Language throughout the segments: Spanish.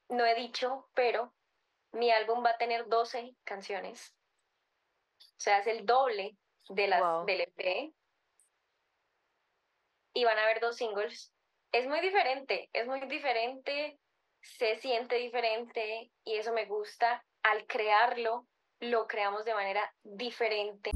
no he dicho, pero mi álbum va a tener 12 canciones. O sea, es el doble de las Wow. del EP y van a haber 2 singles. Es muy diferente, se siente diferente y eso me gusta. Al crearlo, lo creamos de manera diferente.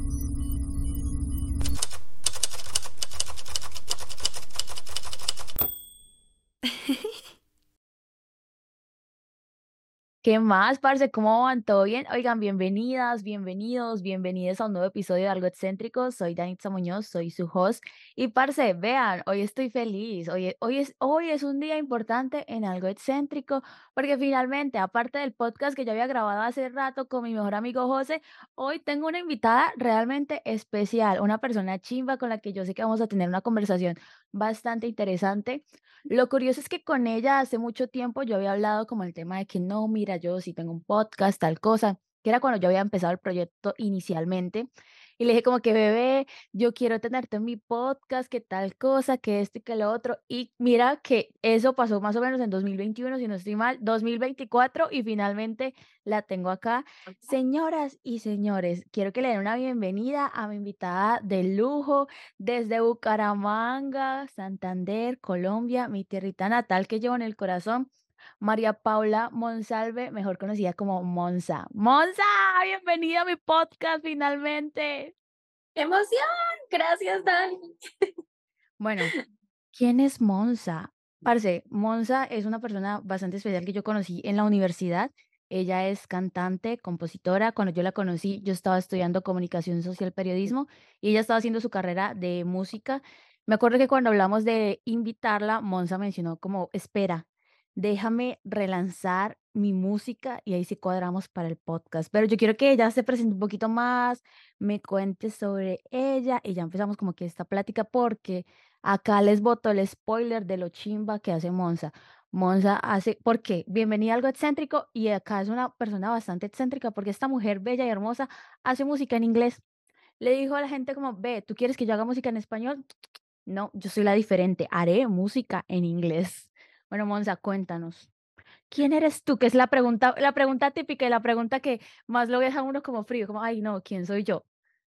¿Qué más, parce? ¿Cómo van? ¿Todo bien? Oigan, bienvenidas, bienvenidos, bienvenidas a un nuevo episodio de Algo Excéntrico. Soy Danitza Muñoz, soy su host. Y parce, vean, hoy estoy feliz. Hoy es un día importante en Algo Excéntrico porque finalmente, aparte del podcast que yo había grabado hace rato con mi mejor amigo José, hoy tengo una invitada realmente especial, una persona chimba con la que yo sé que vamos a tener una conversación bastante interesante. Lo curioso es que con ella hace mucho tiempo yo había hablado como el tema de que no, mira, yo sí tengo un podcast, tal cosa, que era cuando yo había empezado el proyecto inicialmente. Y le dije como que, bebé, yo quiero tenerte en mi podcast, que tal cosa, que esto y que lo otro. Y mira que eso pasó más o menos en 2021, si no estoy mal, 2024, y finalmente la tengo acá. Señoras y señores, quiero que le den una bienvenida a mi invitada de lujo desde Bucaramanga, Santander, Colombia, mi tierrita natal que llevo en el corazón, María Paula Monsalve, mejor conocida como Monza. Monza, bienvenida a mi podcast finalmente. ¡Qué emoción! Gracias, Dani. Bueno, ¿quién es Monza? Parce, Monza es una persona bastante especial que yo conocí en la universidad. Ella es cantante, compositora. Cuando yo la conocí, yo estaba estudiando comunicación social periodismo y ella estaba haciendo su carrera de música. Me acuerdo que cuando hablamos de invitarla, Monza mencionó como, espera, déjame relanzar mi música y ahí sí cuadramos para el podcast. Pero yo quiero que ella se presente un poquito más, me cuente sobre ella y ya empezamos como que esta plática porque acá les boto el spoiler de lo chimba que hace Monza. Monza hace, ¿por qué? Bienvenida a algo excéntrico y acá es una persona bastante excéntrica porque esta mujer bella y hermosa hace música en inglés. Le dijo a la gente como, ve, ¿tú quieres que yo haga música en español? No, yo soy la diferente, haré música en inglés. Bueno, Monza, cuéntanos. ¿Quién eres tú? Que es la pregunta típica y la pregunta que más lo deja a uno como frío, como, ay, no, ¿quién soy yo?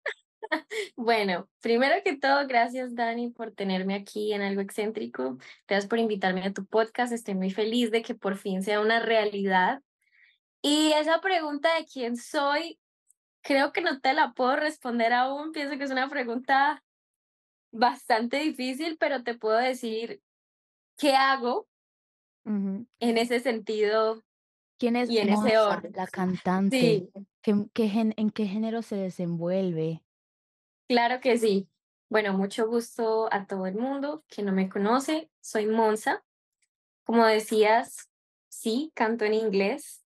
Bueno, primero que todo, gracias, Dani, por tenerme aquí en Algo Excéntrico. Gracias por invitarme a tu podcast. Estoy muy feliz de que por fin sea una realidad. Y esa pregunta de quién soy, creo que no te la puedo responder aún. Pienso que es una pregunta bastante difícil, pero te puedo decir qué hago Ujú. en ese sentido ¿Quién es y en ese Monza, orden. la cantante? Sí, ¿En qué género se desenvuelve? claro que sí. Bueno, mucho gusto a todo el mundo que no me conoce. Soy Monza. Como decías, sí, canto en inglés.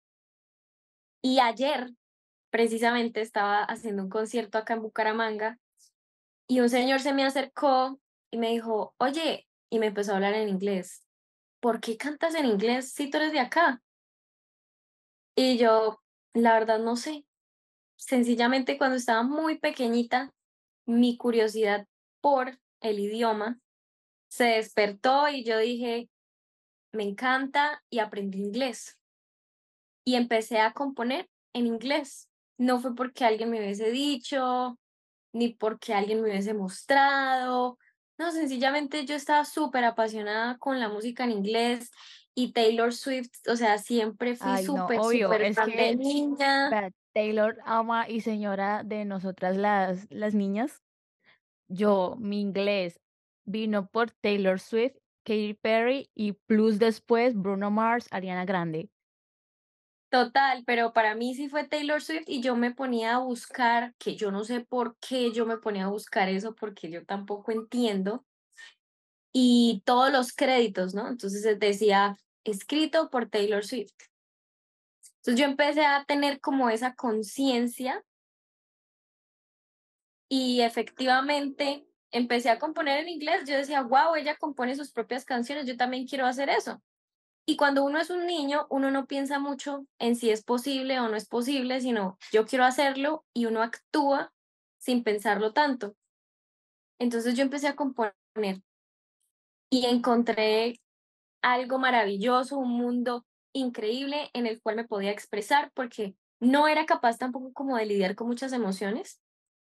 Y ayer precisamente estaba haciendo un concierto acá en Bucaramanga y un señor se me acercó y me dijo, oye, y me empezó a hablar en inglés. ¿Por qué cantas en inglés si tú eres de acá? Y yo, la verdad, no sé. Sencillamente cuando estaba muy pequeñita, mi curiosidad por el idioma se despertó y yo dije, me encanta y aprendí inglés. Y empecé a componer en inglés. No fue porque alguien me hubiese dicho, ni porque alguien me hubiese mostrado. No, sencillamente yo estaba súper apasionada con la música en inglés y Taylor Swift, o sea, siempre fui Ay, no, súper, obvio, súper es fan de que niña. vea, Taylor ama y señora de nosotras las niñas. Yo, mi inglés vino por Taylor Swift, Katy Perry y plus después Bruno Mars, Ariana Grande. Total, pero para mí sí fue Taylor Swift y yo me ponía a buscar, que yo no sé por qué yo me ponía a buscar eso, porque yo tampoco entiendo, y todos los créditos, ¿no? Entonces decía, escrito por Taylor Swift. Entonces yo empecé a tener como esa conciencia y efectivamente empecé a componer en inglés. Yo decía, wow, ella compone sus propias canciones, yo también quiero hacer eso. Y cuando uno es un niño, uno no piensa mucho en si es posible o no es posible, sino yo quiero hacerlo y uno actúa sin pensarlo tanto. Entonces yo empecé a componer y encontré algo maravilloso, un mundo increíble en el cual me podía expresar porque no era capaz tampoco como de lidiar con muchas emociones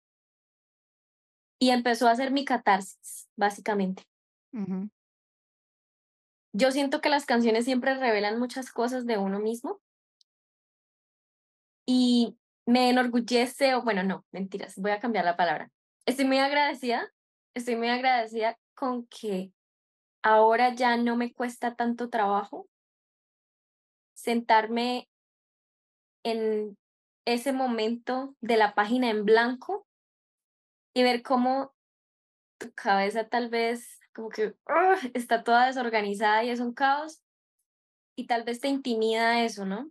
y empezó a hacer mi catarsis, básicamente. Ujú, Yo siento que las canciones siempre revelan muchas cosas de uno mismo y me enorgullece, o bueno, no, mentiras, voy a cambiar la palabra. Estoy muy agradecida con que ahora ya no me cuesta tanto trabajo sentarme en ese momento de la página en blanco y ver cómo tu cabeza tal vez como que está toda desorganizada y es un caos y tal vez te intimida eso, ¿no?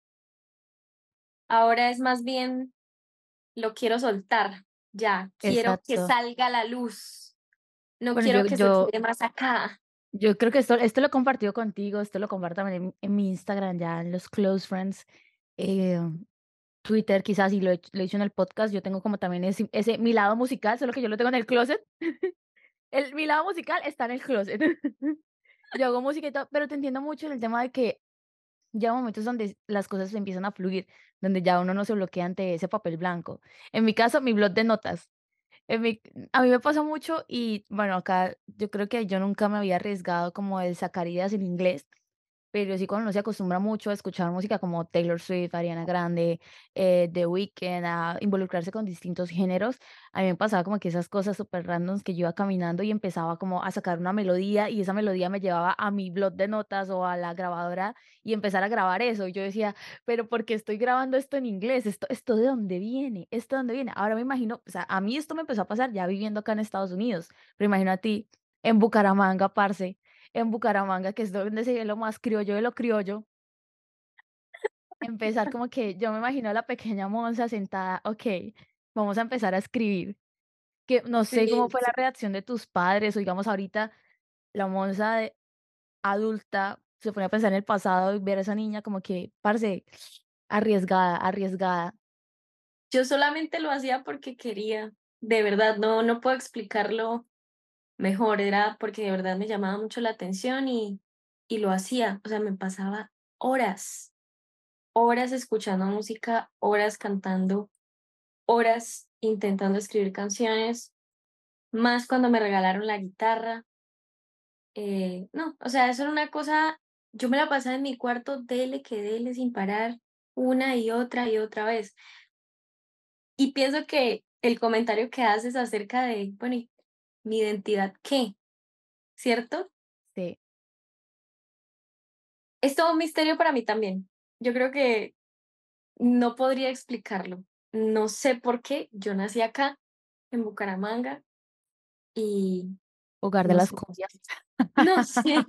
Ahora es más bien lo quiero soltar, ya, quiero que exacto. salga a la luz, no Bueno, quiero que se quede más acá. yo creo que esto lo he compartido contigo, esto lo comparto también en mi Instagram, ya en los close friends, eh, Twitter quizás, y lo he dicho en el podcast, yo tengo como también ese mi lado musical, solo que yo lo tengo en el closet. Mi lado musical está en el closet. Yo hago música y todo, pero te entiendo mucho en el tema de que llega momentos donde las cosas empiezan a fluir, donde ya uno no se bloquea ante ese papel blanco. En mi caso, mi blog de notas. A mí me pasa mucho y bueno, acá yo creo que yo nunca me había arriesgado como de sacar ideas en inglés, pero sí cuando uno se acostumbra mucho a escuchar música como Taylor Swift, Ariana Grande, The Weeknd, a involucrarse con distintos géneros, a mí me pasaba como que esas cosas súper randoms que yo iba caminando y empezaba como a sacar una melodía y esa melodía me llevaba a mi blog de notas o a la grabadora y empezar a grabar eso. Y yo decía, pero ¿por qué estoy grabando esto en inglés? ¿Esto de dónde viene? ¿Esto de dónde viene? Ahora me imagino, o sea, a mí esto me empezó a pasar ya viviendo acá en Estados Unidos, pero imagino a ti en Bucaramanga, parce, en Bucaramanga, que es donde se ve lo más criollo de lo criollo, empezar como que yo me imagino a la pequeña Monza sentada, okey, vamos a empezar a escribir, que no sé cómo Sí, fue la reacción de tus padres, o digamos ahorita la Monza de adulta se pone a pensar en el pasado y ver a esa niña como que, parce, arriesgada, arriesgada. yo solamente lo hacía porque quería, de verdad, no puedo explicarlo mejor, era porque de verdad me llamaba mucho la atención y lo hacía, o sea, me pasaba horas, horas escuchando música, horas cantando, horas intentando escribir canciones, más cuando me regalaron la guitarra, no, o sea, eso era una cosa, yo me la pasaba en mi cuarto, dele que dele sin parar, una y otra vez. Y pienso que el comentario que haces acerca de, bueno, ¿y mi identidad qué? ¿Cierto? Sí, Es todo un misterio para mí también. Yo creo que no podría explicarlo. No sé por qué yo nací acá, en Bucaramanga, y hogar de no las sé. cumbias. No sé.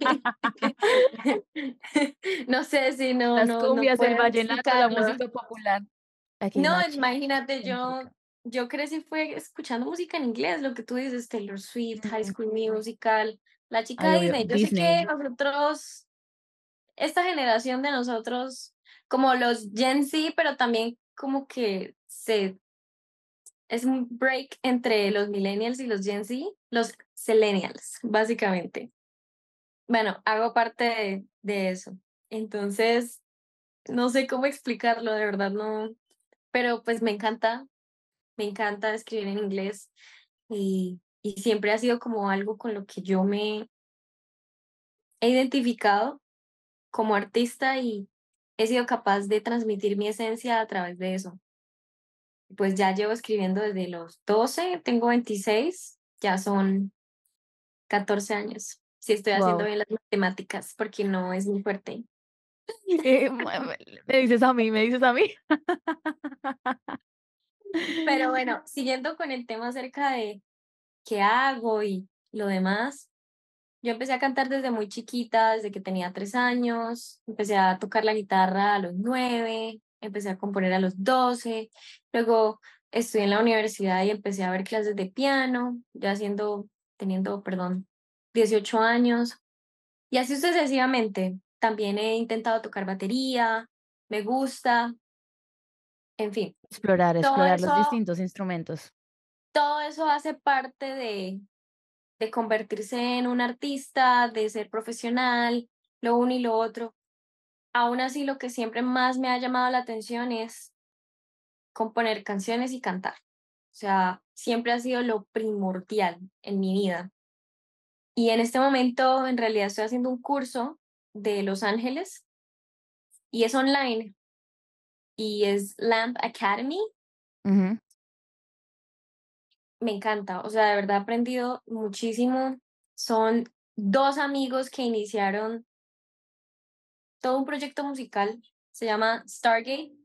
No sé si Las no cumbias, el puedo vallenato, la explicarlo. música popular. Aquí es No, una chica imagínate, céntrica. yo crecí fue escuchando música en inglés, lo que tú dices, Taylor Swift, High Ujú. School Musical, La Ay, Chica obvio, Disney. Yo sé que Disney. nosotros, esta generación de nosotros, como los Gen Z, pero también como que es un break entre los millennials y los Gen Z, los Zillennials, básicamente. Bueno, hago parte de eso. Entonces, no sé cómo explicarlo, de verdad, no, pero pues me encanta escribir en inglés y siempre ha sido como algo con lo que yo me he identificado como artista y he sido capaz de transmitir mi esencia a través de eso. Pues ya llevo escribiendo desde los 12, tengo 26, ya son 14 años. Si estoy haciendo Wow. bien las matemáticas, porque no es muy fuerte. Me dices a mí, me dices a mí. Pero bueno, siguiendo con el tema acerca de qué hago y lo demás, yo empecé a cantar desde muy chiquita, desde que tenía 3 años, empecé a tocar la guitarra a los 9, empecé a componer a los 12, luego estudié en la universidad y empecé a ver clases de piano, ya teniendo, perdón, 18 años, y así sucesivamente. También he intentado tocar batería, me gusta, en fin, Explorar, todo explorar los eso, distintos instrumentos. todo eso hace parte de convertirse en un artista, de ser profesional, lo uno y lo otro. aún así lo que siempre más me ha llamado la atención es componer canciones y cantar. O sea, siempre ha sido lo primordial en mi vida. Y en este momento, en realidad, estoy haciendo un curso de Los Ángeles y es online y es Lamp Academy. Ujú. Me encanta, o sea, de verdad he aprendido muchísimo. Son dos amigos que iniciaron todo un proyecto musical, se llama Stargate,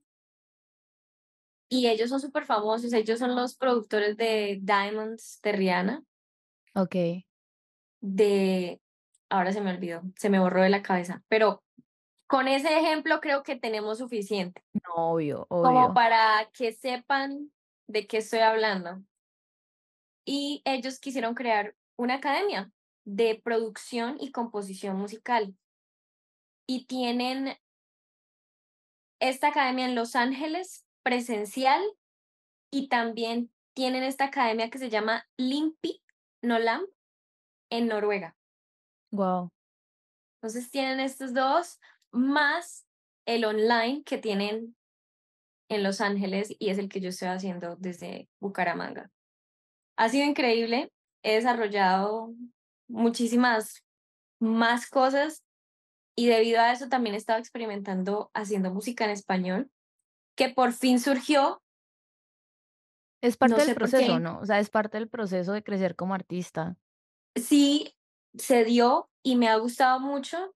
y ellos son súper famosos. Ellos son los productores de Diamonds de Rihanna, Ok. de... Ahora se me olvidó, se me borró de la cabeza, pero con ese ejemplo creo que tenemos suficiente, No, obvio, como obvio. para que sepan de qué estoy hablando. Y ellos quisieron crear una academia de producción y composición musical. Y tienen esta academia en Los Ángeles presencial y también tienen esta academia que se llama Limpi, no Lamp, en Noruega. Wow. Entonces tienen estos dos más el online que tienen en Los Ángeles y es el que yo estoy haciendo desde Bucaramanga. Ha sido increíble, he desarrollado muchísimas más cosas y debido a eso también he estado experimentando haciendo música en español, que por fin surgió, Es no parte del sé por proceso, qué, ¿no? O sea, es parte del proceso de crecer como artista. sí se dio y me ha gustado mucho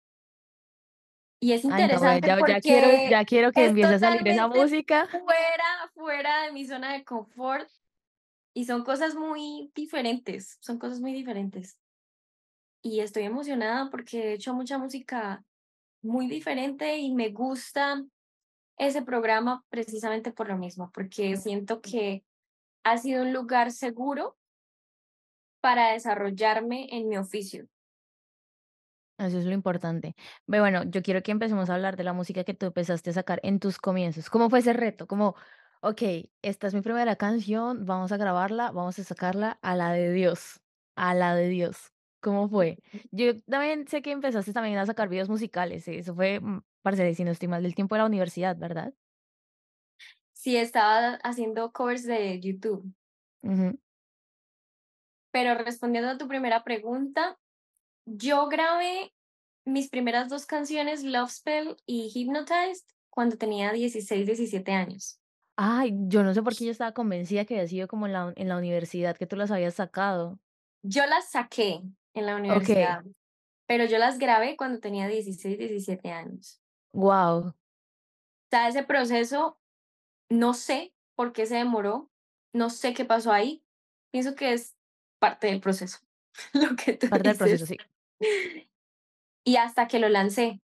y es Ay, no, ve, interesante porque ya quiero que es empiece a salir esa totalmente música. fuera de mi zona de confort y son cosas muy diferentes, son cosas muy diferentes. Y estoy emocionada porque he hecho mucha música muy diferente y me gusta ese programa precisamente por lo mismo, porque siento que ha sido un lugar seguro para desarrollarme en mi oficio. Eso es lo importante. Ve, bueno, yo quiero que empecemos a hablar de la música que tú empezaste a sacar en tus comienzos. ¿Cómo fue ese reto? Como, ok, esta es mi primera canción, vamos a grabarla, vamos a sacarla a la de Dios, a la de Dios. ¿Cómo fue? Yo también sé que empezaste también a sacar videos musicales. Eso fue, parce, si no estoy mal, del tiempo de la universidad, ¿verdad? Sí, estaba haciendo covers de YouTube, Ujú. pero respondiendo a tu primera pregunta, yo grabé mis primeras dos canciones, Love Spell y Hypnotized, cuando tenía 16, 17 años. Ay, yo no sé por qué yo estaba convencida que había sido como en la universidad que tú las habías sacado. Yo las saqué en la Ok, universidad, pero yo las grabé cuando tenía 16, 17 años. wow, O sea, ese proceso, no sé por qué se demoró, no sé qué pasó ahí. Pienso que es parte del proceso, lo que tú parte del proceso, dices. sí. Y hasta que lo lancé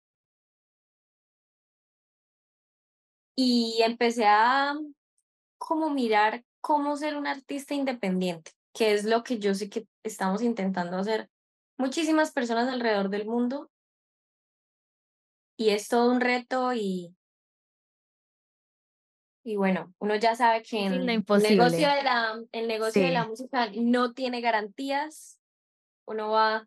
y empecé a como mirar cómo ser un artista independiente, que es lo que yo sé que estamos intentando hacer muchísimas personas alrededor del mundo y es todo un reto y bueno, uno ya sabe que Difícil e en imposible. el negocio de la Sí, música no tiene garantías, uno va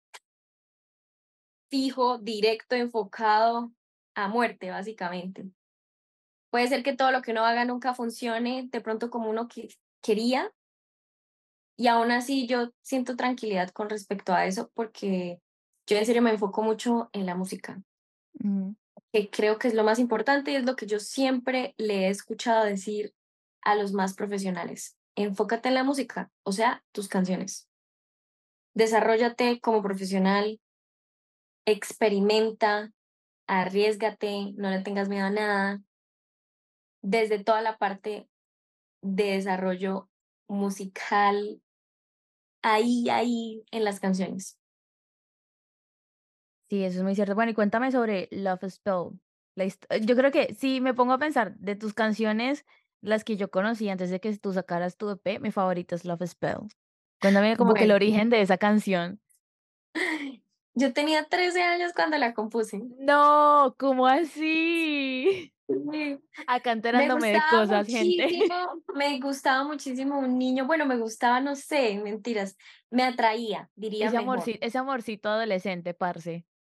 fijo, directo, enfocado a muerte, básicamente. Puede ser que todo lo que uno haga nunca funcione de pronto como uno quería, y aún así yo siento tranquilidad con respecto a eso porque yo en serio me enfoco mucho en la música, ujú. que creo que es lo más importante y es lo que yo siempre le he escuchado decir a los más profesionales. Enfócate en la música, o sea, tus canciones. Desarróllate como profesional, experimenta, arriésgate, no le tengas miedo a nada, desde toda la parte de desarrollo musical, ahí en las canciones. Sí, eso es muy cierto. Bueno, y cuéntame sobre Love Spell. Yo creo que si me pongo a pensar de tus canciones, las que yo conocí antes de que tú sacaras tu EP, mi favorita es Love Spell. Cuéntame como que el Bueno, origen de esa canción. yo tenía 13 años cuando la compuse. No, ¿cómo así? Sí. Acá Me enterándome de gustaba cosas, gente. muchísimo, me gustaba muchísimo un niño, bueno, me gustaba, no sé, mentiras, me atraía, diría mejor. Ese amorcito adolescente, parce.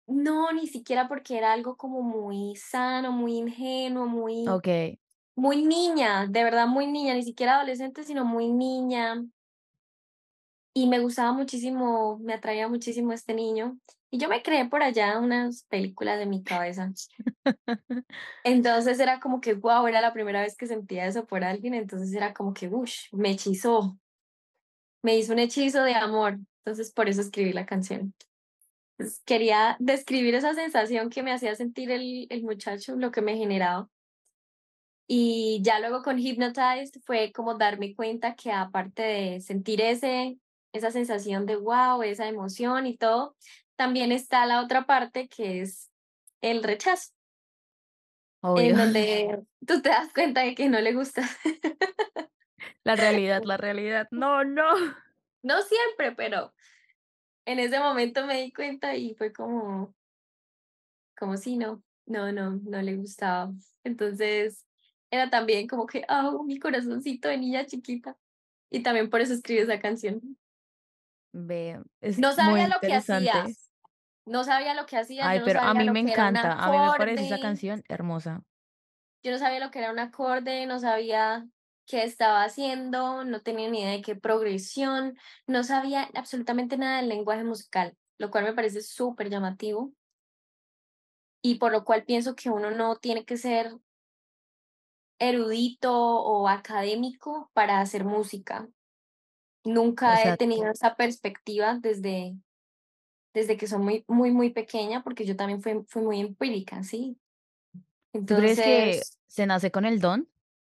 no, ni siquiera porque era algo como muy sano, muy ingenuo, muy Okey. muy niña, de verdad muy niña, ni siquiera adolescente, sino muy niña. Y me gustaba muchísimo, me atraía muchísimo este niño. Y yo me creé por allá unas películas de mi cabeza. Entonces era como que, guau, era la primera vez que sentía eso por alguien, entonces era como que, ush, me hechizó, me hizo un hechizo de amor. Entonces por eso escribí la canción. Entonces, quería describir esa sensación que me hacía sentir el muchacho, lo que me generaba. Y ya luego con Hypnotized fue como darme cuenta que aparte de sentir esa sensación de wow, esa emoción y todo, también está la otra parte que es el rechazo, Obvio. en donde tú te das cuenta de que no le gusta. La realidad, la realidad. No, no. No siempre, pero en ese momento me di cuenta y fue como si no le gustaba. Entonces era también como que, mi corazoncito de niña chiquita. Y también por eso escribí esa canción. Ve, es No muy sabía lo que hacía, interesante. no sabía lo que hacía, Ay, yo no pero a sabía mí lo me que era un encanta, a mí me parece esa acorde, canción hermosa. yo no sabía lo que era un acorde, no sabía qué estaba haciendo, no tenía ni idea de qué progresión, no sabía absolutamente nada del lenguaje musical, lo cual me parece súper llamativo y por lo cual pienso que uno no tiene que ser erudito o académico para hacer música. Nunca he Exacto. tenido esa perspectiva desde que soy muy pequeña, porque yo también fui muy empírica, ¿sí? ¿Tú crees que Entonces, se nace con el don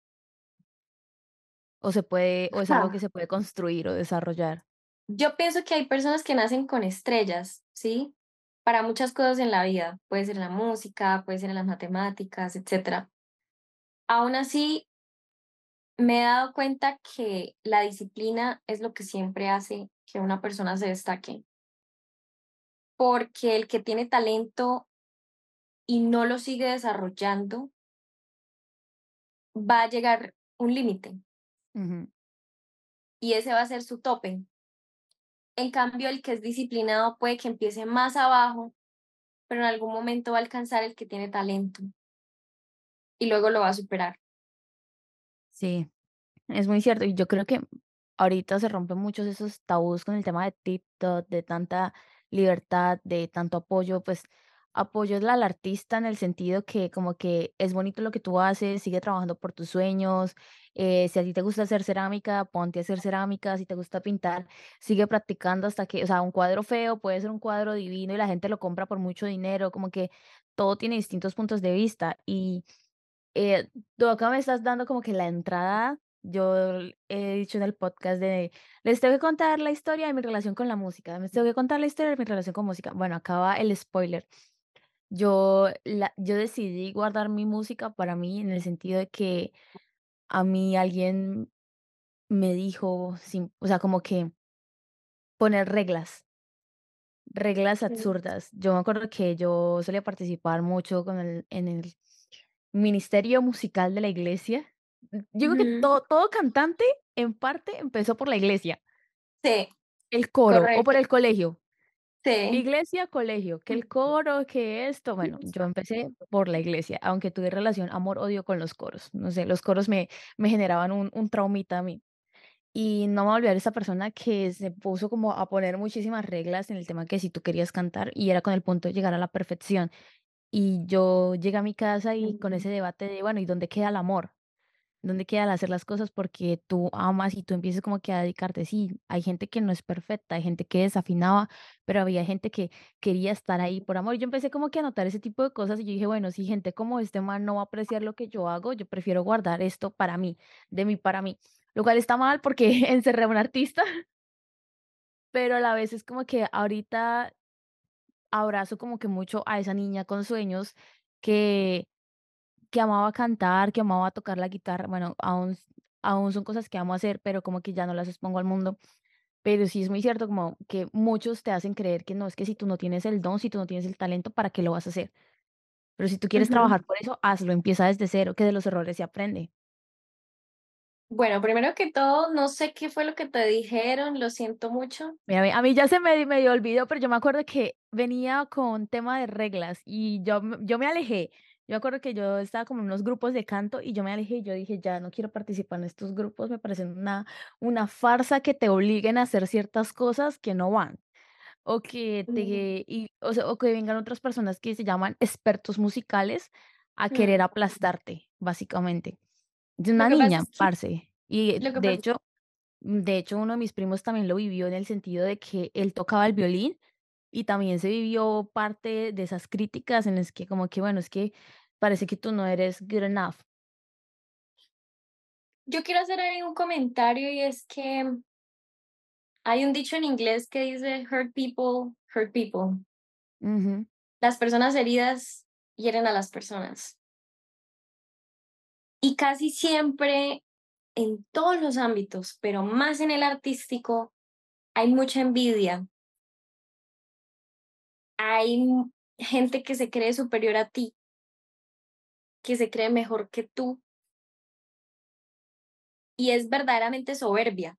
o se puede o es algo que ja, se puede construir o desarrollar? yo pienso que hay personas que nacen con estrellas, ¿sí? Para muchas cosas en la vida, puede ser en la música, puede ser en las matemáticas, etcétera. Aún así, me he dado cuenta que la disciplina es lo que siempre hace que una persona se destaque, porque el que tiene talento y no lo sigue desarrollando, va a llegar un límite Ujú. y ese va a ser su tope. En cambio, el que es disciplinado puede que empiece más abajo, pero en algún momento va a alcanzar el que tiene talento y luego lo va a superar. Sí. Es muy cierto, y yo creo que ahorita se rompen muchos esos tabús con el tema de TikTok, de tanta libertad, de tanto apoyo, pues apoyo al artista en el sentido que como que es bonito lo que tú haces, sigue trabajando por tus sueños, si a ti te gusta hacer cerámica, ponte a hacer cerámica, si te gusta pintar, sigue practicando hasta que, o sea, un cuadro feo puede ser un cuadro divino y la gente lo compra por mucho dinero, como que todo tiene distintos puntos de vista y tú acá me estás dando como que la entrada. Yo he dicho en el podcast de, les tengo que contar la historia de mi relación con la música, les tengo que contar la historia de mi relación con música. Bueno, acaba el spoiler. Yo decidí guardar mi música para mí en el sentido de que a mí alguien me dijo, o sea, como que poner reglas Mm. absurdas. Yo me acuerdo que yo solía participar mucho en el ministerio musical de la iglesia. Yo creo que Ujú. todo cantante, en parte, empezó por la iglesia, Sí, el coro o por correcto. el colegio. Sí. Iglesia, colegio, que el coro, que esto. Bueno, yo empecé por la iglesia, aunque tuve relación amor-odio con los coros. No sé, los coros me generaban un traumita a mí. Y no me voy a olvidar esa persona que se puso como a poner muchísimas reglas en el tema que si tú querías cantar y era con el punto de llegar a la perfección. Y yo llegué a mi casa y con Ujú. ese debate de, bueno, ¿y dónde queda el amor? ¿Dónde queda el hacer las cosas porque tú amas y tú empiezas como que a dedicarte? Sí, hay gente que no es perfecta, hay gente que desafinaba, pero había gente que quería estar ahí por amor. Yo empecé como que a notar ese tipo de cosas y yo dije, bueno, si gente como este man no va a apreciar lo que yo hago, yo prefiero guardar esto para mí, de mí para mí. Lo cual está mal porque encerré a un artista, pero a la vez es como que ahorita abrazo como que mucho a esa niña con sueños que que amaba cantar, que amaba tocar la guitarra. Bueno, aún son cosas que amo hacer, pero como que ya no las expongo al mundo. Pero sí es muy cierto, como que muchos te hacen creer que no, es que si tú no tienes el don, si tú no tienes el talento, ¿para qué lo vas a hacer? Pero si tú quieres Ujú. trabajar por eso, hazlo, empieza desde cero, que de los errores se aprende. Bueno, primero que todo, no sé qué fue lo que te dijeron, lo siento mucho. Mira, a mí ya se me medio olvidó, pero yo me acuerdo que venía con tema de reglas y yo me alejé. Yo me acuerdo que yo estaba como en unos grupos de canto y yo me alejé y yo dije: "Ya no quiero participar en estos grupos, me parecen una farsa que te obliguen a hacer ciertas cosas que no van". O que Mm, o sea, o que vengan otras personas que se llaman expertos musicales a querer mm. aplastarte, básicamente. De Lo una que pasa niña, es que, parce. Y lo que pasa, de hecho, uno de mis primos también lo vivió en el sentido de que él tocaba el violín y también se vivió parte de esas críticas en las que como que, bueno, es que parece que tú no eres good enough. yo quiero hacer ahí un comentario y es que hay un dicho en inglés que dice hurt people, hurt people. Ujú, Las personas heridas hieren a las personas. Y casi siempre en todos los ámbitos, pero más en el artístico, hay mucha envidia. Hay gente que se cree superior a ti, que se cree mejor que tú y es verdaderamente soberbia,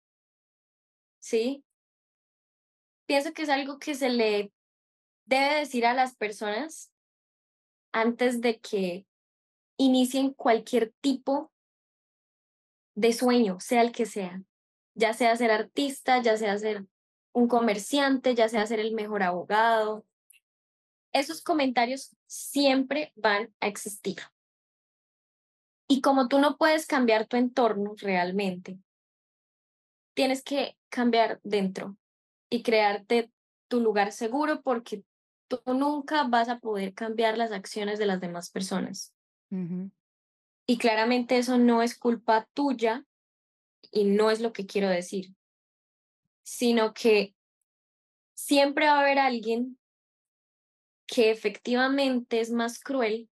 ¿sí? Pienso que es algo que se le debe decir a las personas antes de que inicien cualquier tipo de sueño, sea el que sea, ya sea ser artista, ya sea ser un comerciante, ya sea ser el mejor abogado. Esos comentarios siempre van a existir. Y como tú no puedes cambiar tu entorno realmente, tienes que cambiar dentro y crearte tu lugar seguro porque tú nunca vas a poder cambiar las acciones de las demás personas. ujú. Y claramente eso no es culpa tuya y no es lo que quiero decir, sino que siempre va a haber alguien que efectivamente es más cruel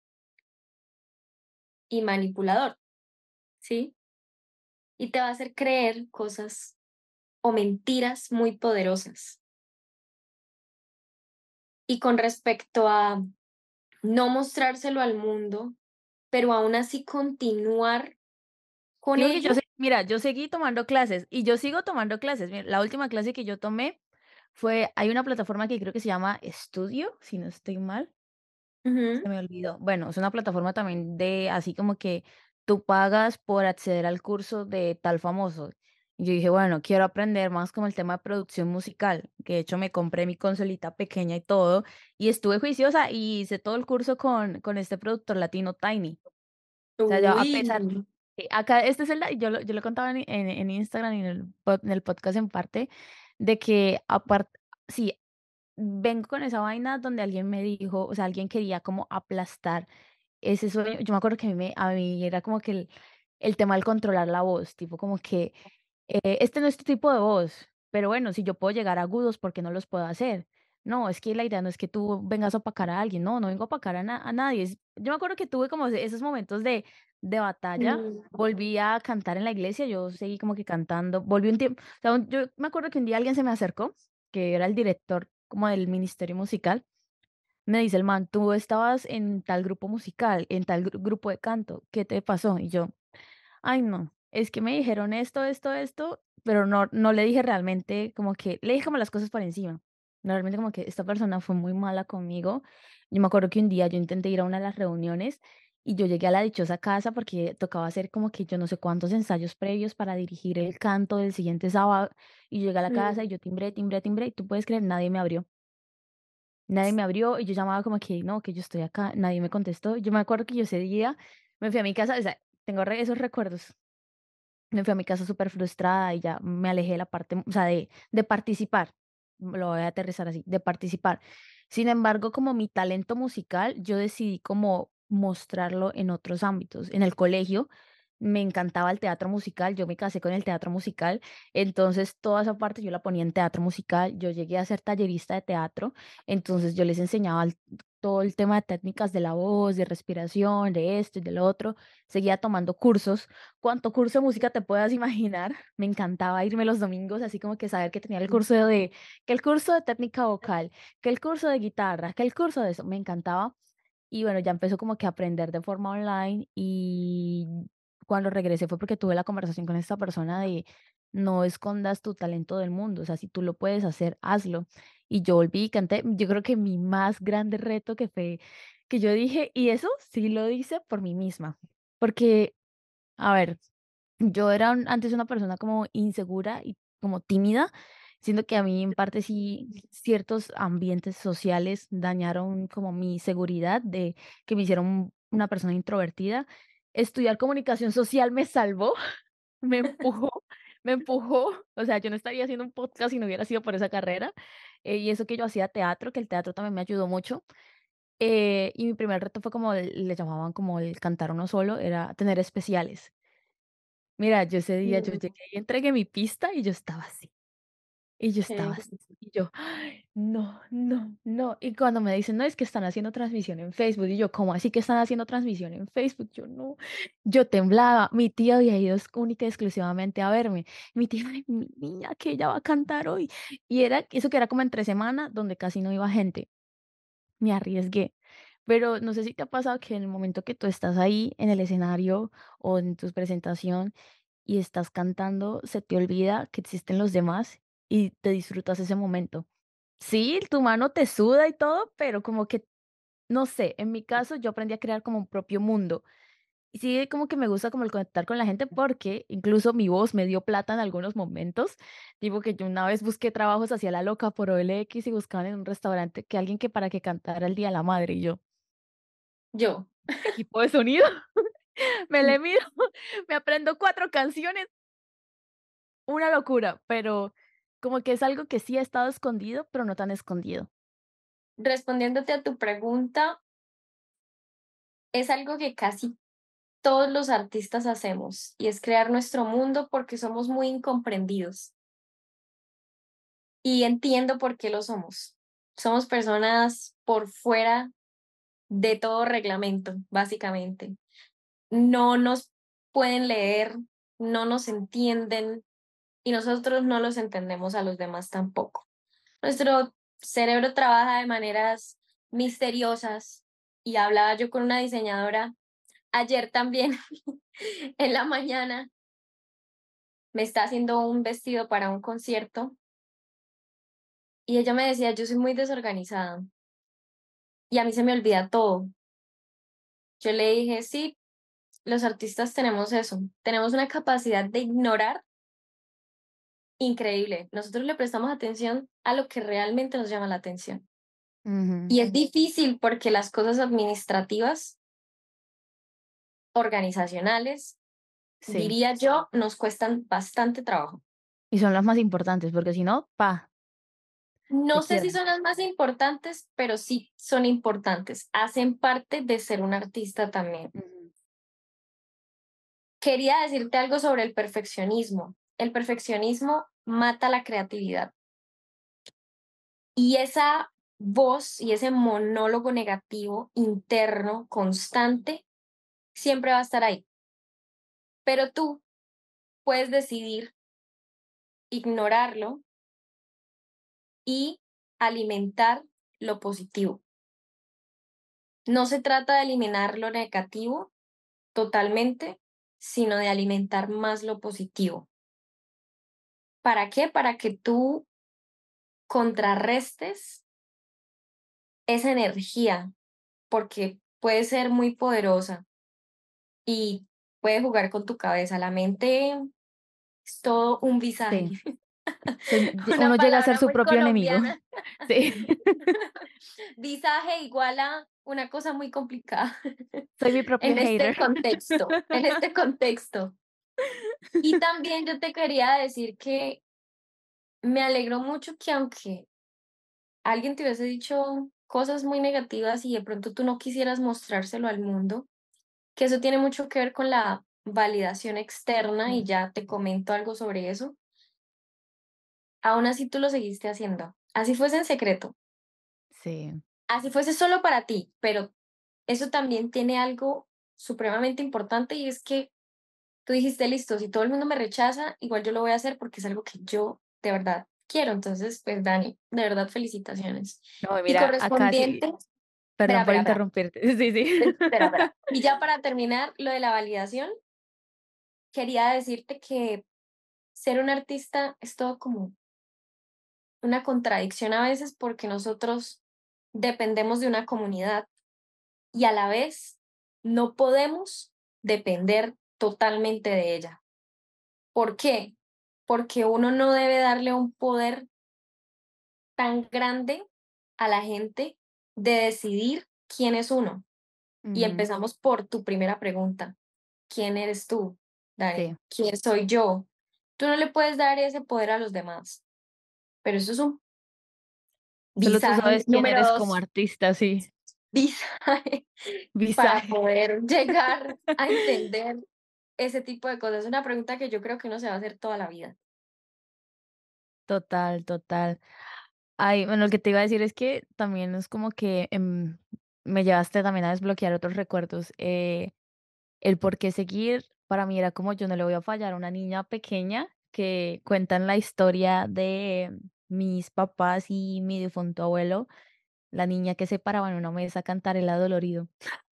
y manipulador, ¿sí? Y te va a hacer creer cosas o mentiras muy poderosas. Y con respecto a no mostrárselo al mundo, pero aún así continuar con Sí, porque ello. mira, yo seguí tomando clases y yo sigo tomando clases. Mira, la última clase que yo tomé hay una plataforma que creo que se llama Estudio, si no estoy mal. Ujú. Se me olvidó. Bueno, es una plataforma también de así como que tú pagas por acceder al curso de tal famoso. Y yo dije, bueno, quiero aprender más como el tema de producción musical, que de hecho me compré mi consolita pequeña y todo, y estuve juiciosa y hice todo el curso con este productor latino Tiny. O sea, yo a Uy, pesar, acá este es yo lo contaba en Instagram y en el podcast en parte, de que aparte, sí, vengo con esa vaina donde alguien me dijo, o sea, alguien quería como aplastar ese sueño. Yo me acuerdo que a mí era como que el tema del controlar la voz, tipo como que, este no es tu tipo de voz, pero bueno, si yo puedo llegar a agudos, ¿por qué no los puedo hacer? No, es que la idea no es que tú vengas a opacar a alguien, no, no vengo a opacar a nadie. Yo me acuerdo que tuve como esos momentos de batalla, mm, volví a cantar en la iglesia, yo seguí como que cantando, volví un tiempo, o sea, yo me acuerdo que un día alguien se me acercó, que era el director como del ministerio musical, me dice el man: "Tú estabas en tal grupo musical, en tal grupo de canto, ¿qué te pasó?". Y yo: "Ay, no, es que me dijeron esto, esto, esto", pero no le dije realmente, como que le dije como las cosas por encima. Realmente como que esta persona fue muy mala conmigo. Yo me acuerdo que un día yo intenté ir a una de las reuniones y yo llegué a la dichosa casa porque tocaba hacer como que yo no sé cuántos ensayos previos para dirigir el canto del siguiente sábado, y llegué a la casa mm, y yo timbré, timbré, timbré, y tú puedes creer, nadie me abrió. Nadie me abrió y yo llamaba como que: "No, que yo estoy acá", nadie me contestó. Yo me acuerdo que yo ese día me fui a mi casa, o sea, tengo esos recuerdos. Me fui a mi casa súper frustrada y ya me alejé de la parte, o sea, de participar. Lo voy a aterrizar así, de participar. Sin embargo, como mi talento musical, yo decidí como mostrarlo en otros ámbitos. En el colegio me encantaba el teatro musical, yo me casé con el teatro musical, entonces toda esa parte yo la ponía en teatro musical. Yo llegué a ser tallerista de teatro, entonces yo les enseñaba todo el tema de técnicas de la voz, de respiración, de esto y del otro. Seguía tomando cursos. Cuánto curso de música te puedas imaginar. Me encantaba irme los domingos, así como que saber que tenía el curso que el curso de técnica vocal, que el curso de guitarra, que el curso de eso, me encantaba. Y bueno, ya empezó como que a aprender de forma online y cuando regresé fue porque tuve la conversación con esta persona de no escondas tu talento del mundo, o sea, si tú lo puedes hacer, hazlo. Y yo volví y canté, yo creo que mi más grande reto que fue que yo dije, y eso sí lo hice por mí misma, porque, a ver, yo era antes una persona como insegura y como tímida, siento que a mí en parte sí ciertos ambientes sociales dañaron como mi seguridad de que me hicieron una persona introvertida. Estudiar comunicación social me salvó, me empujó, me empujó. O sea, yo no estaría haciendo un podcast si no hubiera sido por esa carrera. Y eso que yo hacía teatro, que el teatro también me ayudó mucho. Y mi primer reto fue como le llamaban como el cantar uno solo, era tener especiales. Mira, yo ese día yo Mm, llegué y entregué mi pista y yo estaba así, y yo estaba ok. así, y yo: "Ay, no, no, no". Y cuando me dicen: "No, es que están haciendo transmisión en Facebook", y yo: "¿Cómo así que están haciendo transmisión en Facebook?". Yo no, yo temblaba. Mi tía había ido única y exclusivamente a verme. Mi tía: "Ay, mi niña, que ella va a cantar hoy". Y era eso que era como entre semana, donde casi no iba gente. Me arriesgué. Pero no sé si te ha pasado que en el momento que tú estás ahí en el escenario o en tu presentación y estás cantando, se te olvida que existen los demás y te disfrutas ese momento. Sí, tu mano te suda y todo, pero como que, no sé, en mi caso yo aprendí a crear como un propio mundo. Y sí, como que me gusta como el conectar con la gente porque incluso mi voz me dio plata en algunos momentos. Tipo que yo una vez busqué trabajos hacia la loca por OLX y buscaban en un restaurante que alguien que para que cantara el Día de la Madre y yo, Yo. equipo de sonido, me le mido, me aprendo 4 canciones. Una locura, pero como que es algo que sí ha estado escondido, pero no tan escondido. Respondiéndote a tu pregunta, es algo que casi todos los artistas hacemos y es crear nuestro mundo porque somos muy incomprendidos y entiendo por qué lo somos. Somos personas por fuera de todo reglamento, básicamente. No nos pueden leer, no nos entienden y nosotros no los entendemos a los demás tampoco. Nuestro cerebro trabaja de maneras misteriosas y hablaba yo con una diseñadora ayer también en la mañana, me está haciendo un vestido para un concierto y ella me decía, yo soy muy desorganizada y a mí se me olvida todo. Yo le dije, sí, los artistas tenemos eso, tenemos una capacidad de ignorar increíble. Nosotros le prestamos atención a lo que realmente nos llama la atención. Ujú, Y es difícil porque las cosas administrativas, organizacionales, sí, diría yo, nos cuestan bastante trabajo. y son las más importantes, porque si no, te No sé si quiebran. son las más importantes, pero sí son importantes. Hacen parte de ser un artista también. Ujú. Quería decirte algo sobre el perfeccionismo. El perfeccionismo mata la creatividad. Y esa voz y ese monólogo negativo interno constante siempre va a estar ahí. Pero tú puedes decidir ignorarlo y alimentar lo positivo. No se trata de eliminar lo negativo totalmente, sino de alimentar más lo positivo. ¿Para qué? Para que tú contrarrestes esa energía, porque puede ser muy poderosa y puede jugar con tu cabeza. La mente es todo un visaje, Sí, uno una llega a ser palabra su muy propio enemigo. colombiana. Sí, Visaje igual a una cosa muy complicada soy mi propio en este hater. contexto, en este contexto. Y también yo te quería decir que me alegró mucho que aunque alguien te hubiese dicho cosas muy negativas y de pronto tú no quisieras mostrárselo al mundo, que eso tiene mucho que ver con la validación externa y Mm, ya te comento algo sobre eso. Aún así tú lo seguiste haciendo. Así fuese en secreto, sí, así fuese solo para ti, pero eso también tiene algo supremamente importante y es que tú dijiste, listo, si todo el mundo me rechaza, igual yo lo voy a hacer porque es algo que yo de verdad quiero. Entonces, pues Dani, de verdad felicitaciones. no, Y mira, acá sí, correspondiente, perdón por espera. interrumpirte. Sí, sí. Espera. Y ya para terminar, lo de la validación, quería decirte que ser un artista es todo como una contradicción a veces porque nosotros dependemos de una comunidad y a la vez no podemos depender totalmente de ella. ¿Por qué? Porque uno no debe darle un poder tan grande a la gente de decidir quién es uno. Y Ujú, empezamos por tu primera pregunta. ¿Quién eres tú, sí. Dani? ¿Quién soy yo? Tú no le puedes dar ese poder a los demás, pero eso es un Solo tú visaje sabes quién número eres como 2, artista, sí. visaje para Visaje. poder llegar a entender ese tipo de cosas. Es una pregunta que yo creo que uno se va a hacer toda la vida. Total, total. Ay, bueno, lo que te iba a decir es que también es como que me llevaste también a desbloquear otros recuerdos. El por qué seguir, para mí era como yo no le voy a fallar a una niña pequeña que cuentan la historia de mis papás y mi difunto abuelo, la niña que se paraba en una mesa a cantar el adolorido.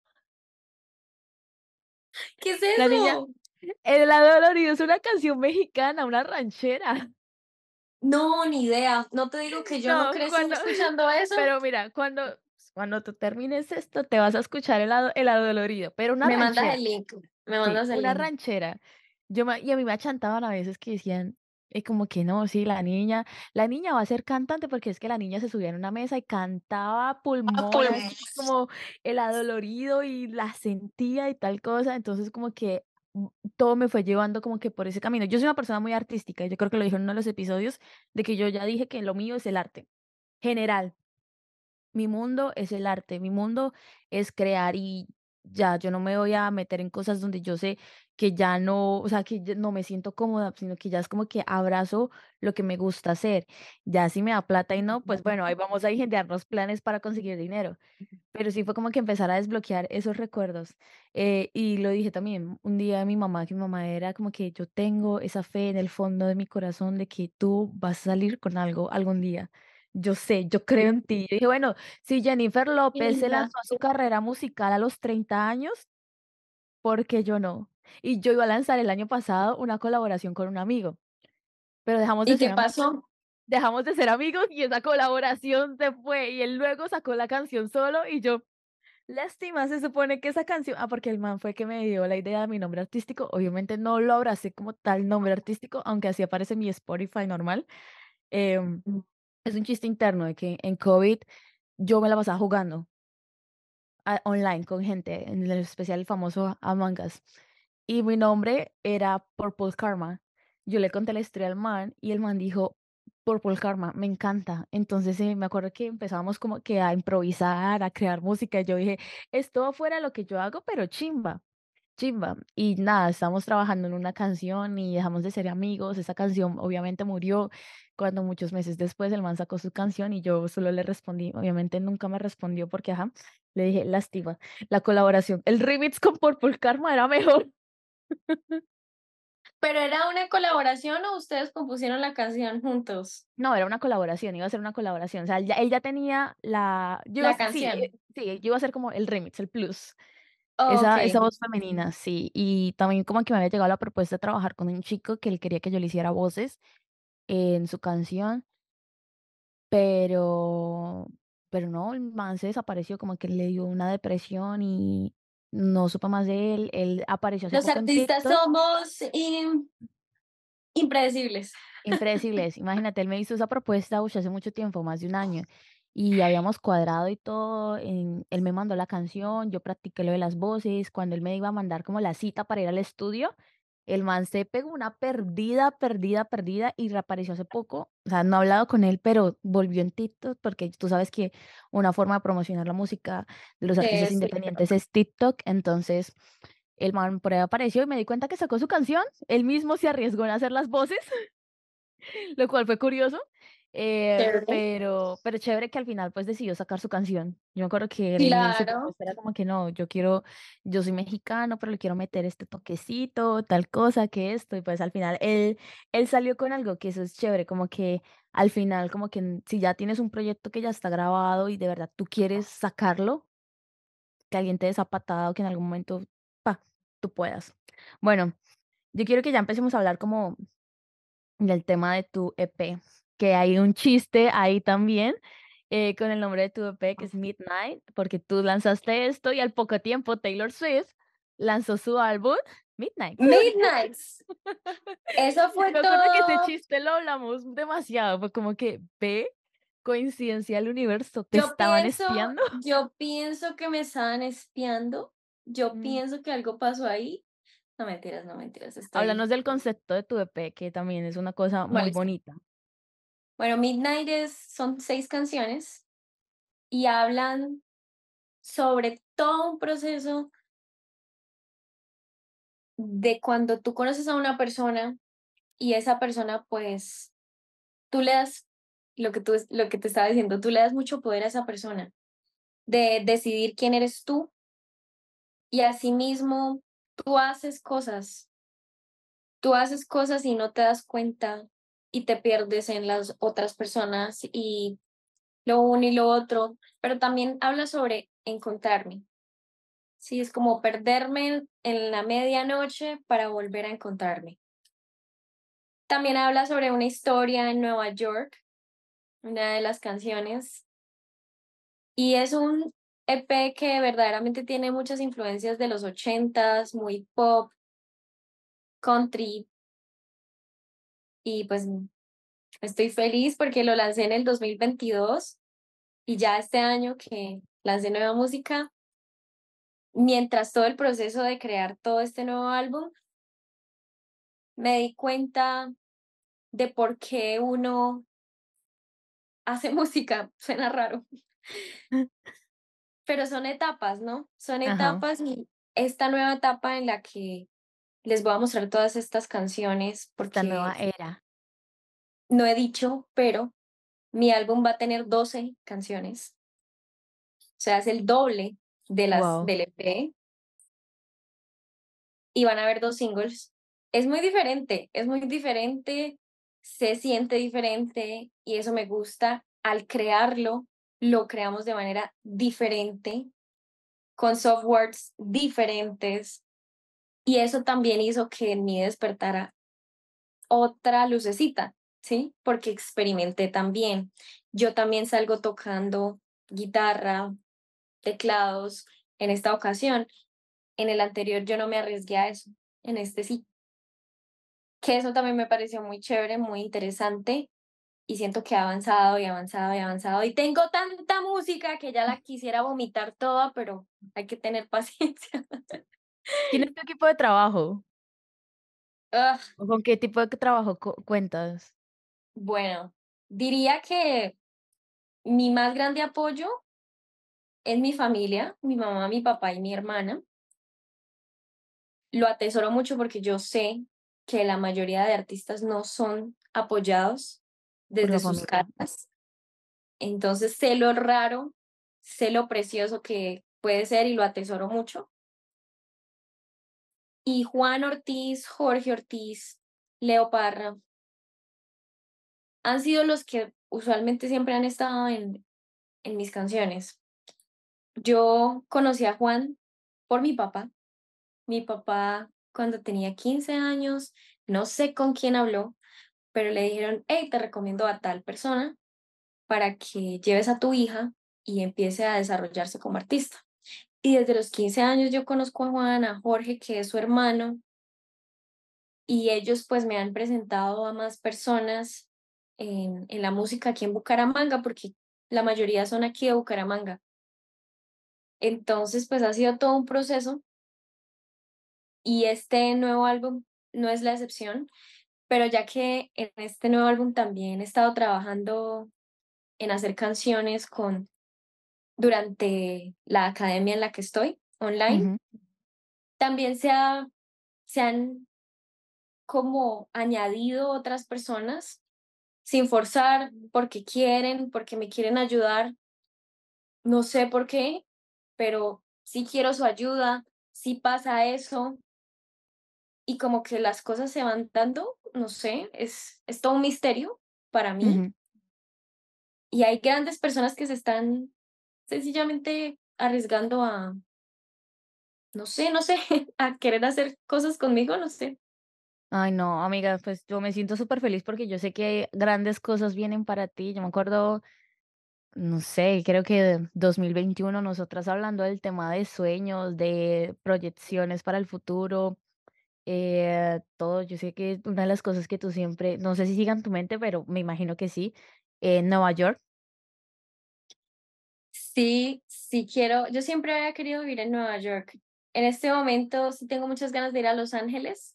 ¿Qué es La niña, eso? el adolorido es una canción mexicana, una ranchera. No, ni idea. No te digo que yo no No, crecí cuando escuchando eso. pero mira, cuando tú termines esto, te vas a escuchar el adolorido, pero una Me mandas el ranchera, link, me sí, mandas el una link. ranchera. Y a mí me achantaban a veces que decían, como que no, sí, la niña va a ser cantante, porque es que la niña se subía en una mesa y cantaba a Ah, pulmón, así pues. como el adolorido y la sentía y tal cosa. Entonces, como que, todo me fue llevando como que por ese camino. Yo soy una persona muy artística, y yo creo que lo dije en uno de los episodios, de que yo ya dije que lo mío es el arte, general. Mi mundo es el arte, mi mundo es crear y ya, yo no me voy a meter en cosas donde yo sé que ya no, o sea, que ya no me siento cómoda, sino que ya es como que abrazo lo que me gusta hacer. Ya si me da plata y no, pues bueno, ahí vamos a ingeniernos planes para conseguir dinero. Pero sí fue como que empezar a desbloquear esos recuerdos. Y lo dije también un día a mi mamá, que mi mamá era como que yo tengo esa fe en el fondo de mi corazón de que tú vas a salir con algo algún día. Yo sé, yo creo en ti. Yo dije, bueno, si Jennifer Qué López se linda. lanzó a su carrera musical a los 30 años, ¿por qué yo no? Y yo iba a lanzar el año pasado una colaboración con un amigo, pero ¿Y qué pasó? dejamos de ser amigos y esa colaboración se fue y él luego sacó la canción solo y yo, lástima, se supone que esa canción, porque el man fue que me dio la idea de mi nombre artístico. Obviamente no lo abracé como tal nombre artístico, aunque así aparece en mi Spotify normal. Em, es un chiste interno de que en COVID yo me la pasaba jugando online con gente, en el especial el famoso Among Us. Y mi nombre era Purple Karma. Yo le conté la historia al man y el man dijo, Purple Karma, me encanta. Entonces me acuerdo que empezábamos como que a improvisar, a crear música. Y yo dije, esto fuera lo que yo hago, pero chimba. Chimba. Y nada, estamos trabajando en una canción y dejamos de ser amigos. Esa canción obviamente murió cuando muchos meses después el man sacó su canción y yo solo le respondí. Obviamente nunca me respondió porque, ajá, le dije, lástima, la colaboración, el remix con Purple Karma era mejor. ¿Pero era una colaboración o ustedes compusieron la canción juntos? No, era una colaboración, iba a ser una colaboración. O sea, él ya tenía La sí, canción. sí, yo iba a ser como el remix, el plus. Esa Okey. voz femenina, sí. Y también como que me había llegado la propuesta de trabajar con un chico que él quería que yo le hiciera voces en su canción, pero pero no, el man se desapareció, como que le dio una depresión y no supe más de él. Él apareció hace Los poco en artistas TikTok, somos impredecibles. impredecibles. Imagínate, él me hizo esa propuesta, hace mucho tiempo, más de un año, y habíamos cuadrado y todo, él me mandó la canción, yo practiqué lo de las voces. Cuando él me iba a mandar como la cita para ir al estudio, el man se pegó una perdida, perdida, perdida y reapareció hace poco. O sea, no he hablado con él, pero volvió en TikTok, porque tú sabes que una forma de promocionar la música de los artistas Es independientes TikTok. es TikTok. Entonces, el man por ahí apareció y me di cuenta que sacó su canción. Él mismo se arriesgó en hacer las voces, lo cual fue curioso. Chévere. Pero chévere que al final pues decidió sacar su canción. Yo me acuerdo que su Claro. propuesta era como que no, yo soy mexicano, pero le quiero meter este toquecito, tal cosa, que esto, y pues al final él salió con algo que eso es chévere, como que al final como que si ya tienes un proyecto que ya está grabado y de verdad tú quieres sacarlo, que alguien te dé esa patada o que en algún momento, pa, tú puedas. Bueno. yo quiero que ya empecemos a hablar como del tema de tu EP, que hay un chiste ahí también, con el nombre de tu EP, que es Midnight, porque tú lanzaste esto y al poco tiempo Taylor Swift lanzó su álbum Midnight. Midnights. Eso fue Me acuerdo que ese todo. chiste lo hablamos demasiado, fue como que, ve, coincidencia del universo, te Yo estaban pienso, espiando. yo pienso que me estaban espiando. Yo Mm. pienso que algo pasó ahí. No mentiras, no mentiras. Háblanos Estoy. del concepto de tu EP, que también es una cosa Bueno, muy listo. bonita. Bueno, son 6 canciones y hablan sobre todo un proceso de cuando tú conoces a una persona y esa persona, pues, tú le das lo que te estaba diciendo, tú le das mucho poder a esa persona de decidir quién eres tú y asimismo tú haces cosas, tú haces cosas y no te das cuenta y te pierdes en las otras personas y lo uno y lo otro, pero también habla sobre encontrarme. Sí, es como perderme en la medianoche para volver a encontrarme. También habla sobre una historia en Nueva York, una de las canciones, y es un EP que verdaderamente tiene muchas influencias de los 80s, muy pop, country, y pues estoy feliz porque lo lancé en el 2022 y ya este año que lancé nueva música, mientras todo el proceso de crear todo este nuevo álbum, me di cuenta de por qué uno hace música, suena raro, pero son etapas, ¿no? Son Ajá, etapas y esta nueva etapa en la que les voy a mostrar todas estas canciones esta nueva porque era. no he dicho, pero mi álbum va a tener 12 canciones, o sea, es el doble de las Wow. del EP y van a haber 2 singles. Es muy diferente, se siente diferente y eso me gusta. Al crearlo, lo creamos de manera diferente, con softwares diferentes y eso también hizo que en mí despertara otra lucecita, ¿sí? Porque experimenté también. Yo también salgo tocando guitarra, teclados en esta ocasión. En el anterior yo no me arriesgué a eso, en este sí. Que eso también me pareció muy chévere, muy interesante y siento que ha avanzado y avanzado y avanzado. Y tengo tanta música que ya la quisiera vomitar toda, pero hay que tener paciencia. ¿Quién es tu equipo de trabajo? Ugh, ¿O con qué tipo de trabajo cuentas? bueno, diría que mi más grande apoyo es mi familia, mi mamá, mi papá y mi hermana. Lo atesoro mucho porque yo sé que la mayoría de artistas no son apoyados Por desde la sus familia. casas. Entonces sé lo raro, sé lo precioso que puede ser y lo atesoro mucho. Y Juan Ortiz, Jorge Ortiz, Leo Parra han sido los que usualmente siempre han estado en mis canciones. Yo conocí a Juan por mi papá. Mi papá, cuando tenía 15 años, no sé con quién habló, pero le dijeron, hey, te recomiendo a tal persona para que lleves a tu hija y empiece a desarrollarse como artista. Y desde los 15 años yo conozco a Juan, a Jorge, que es su hermano, y ellos pues me han presentado a más personas en la música aquí en Bucaramanga, porque la mayoría son aquí de Bucaramanga. Entonces pues ha sido todo un proceso y este nuevo álbum no es la excepción, pero ya que en este nuevo álbum también he estado trabajando en hacer canciones durante la academia en la que estoy, online, Ujú, también se han como añadido otras personas sin forzar, porque quieren, porque me quieren ayudar, no sé por qué, pero sí quiero su ayuda, sí pasa eso y como que las cosas se van dando, no sé, es todo un misterio para mí ujú. y hay grandes personas que se están sencillamente arriesgando a, no sé, a querer hacer cosas conmigo, no sé. Ay, no, amiga, pues yo me siento súper feliz porque yo sé que grandes cosas vienen para ti. Yo me acuerdo, no sé, creo que 2021 nosotras hablando del tema de sueños, de proyecciones para el futuro, todo. Yo sé que una de las cosas que tú siempre, no sé si siga en tu mente, pero me imagino que sí, Nueva York. Sí, sí quiero, yo siempre había querido vivir en Nueva York. En este momento sí tengo muchas ganas de ir a Los Ángeles,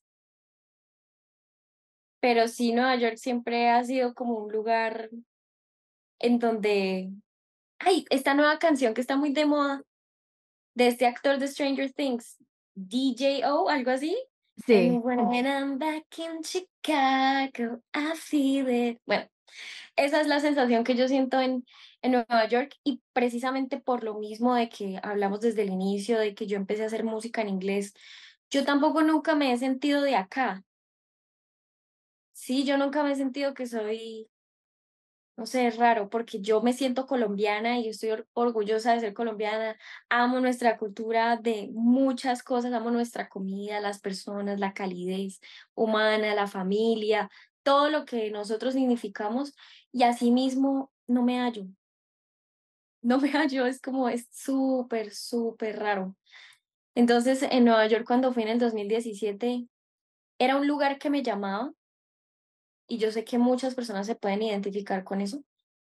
pero sí Nueva York siempre ha sido como un lugar en donde, ay, esta nueva canción que está muy de moda de este actor de Stranger Things, DJO, algo así. Sí, And when I'm back in Chicago, I feel it. Bueno, esa es la sensación que yo siento en Nueva York y precisamente por lo mismo de que hablamos desde el inicio, de que yo empecé a hacer música en inglés, yo tampoco nunca me he sentido de acá. Sí, yo nunca me he sentido que soy, no sé, es raro porque yo me siento colombiana y yo estoy orgullosa de ser colombiana. Amo nuestra cultura de muchas cosas, amo nuestra comida, las personas, la calidez humana, la familia, todo lo que nosotros significamos y asimismo no me hallo. No me hallo, es como, es súper, súper raro. Entonces, en Nueva York, cuando fui en el 2017 era un lugar que me llamaba y yo sé que muchas personas se pueden identificar con eso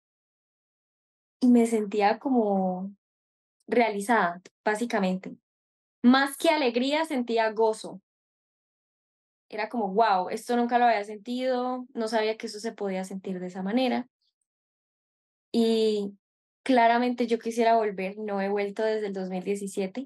y me sentía como realizada, básicamente. Más que alegría, sentía gozo. Era como, wow, esto nunca lo había sentido, no sabía que eso se podía sentir de esa manera. Y claramente yo quisiera volver, no he vuelto desde el 2017,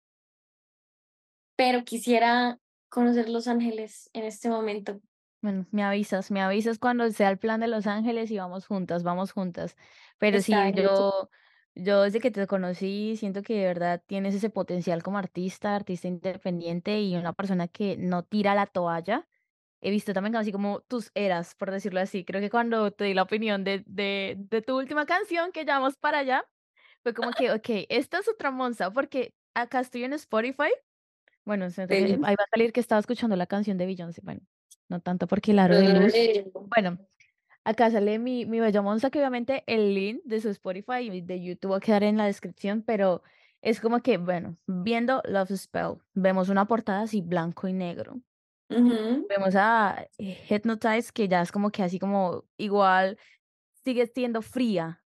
pero quisiera conocer Los Ángeles en este momento. bueno, me avisas cuando sea el plan de Los Ángeles y vamos juntas. Pero Está sí, bien. yo desde que te conocí siento que de verdad tienes ese potencial como artista, artista independiente y una persona que no tira la toalla. He visto también así como tus eras, por decirlo así. Creo que cuando te di la opinión de tu última canción, que ya vamos para allá, fue como que, ok, esta es otra Monza, porque acá estoy en Spotify. Bueno, siento que Sí. ahí va a salir que estaba escuchando la canción de Beyoncé. Bueno, no tanto porque el aro de luz. Bueno, acá sale mi bella Monza, que obviamente el link de su Spotify y de YouTube va a quedar en la descripción, pero es como que, bueno, viendo Love Spell, vemos una portada así blanco y negro. Ujú. Vemos a Hypnotize, que ya es como que así como igual sigue siendo fría.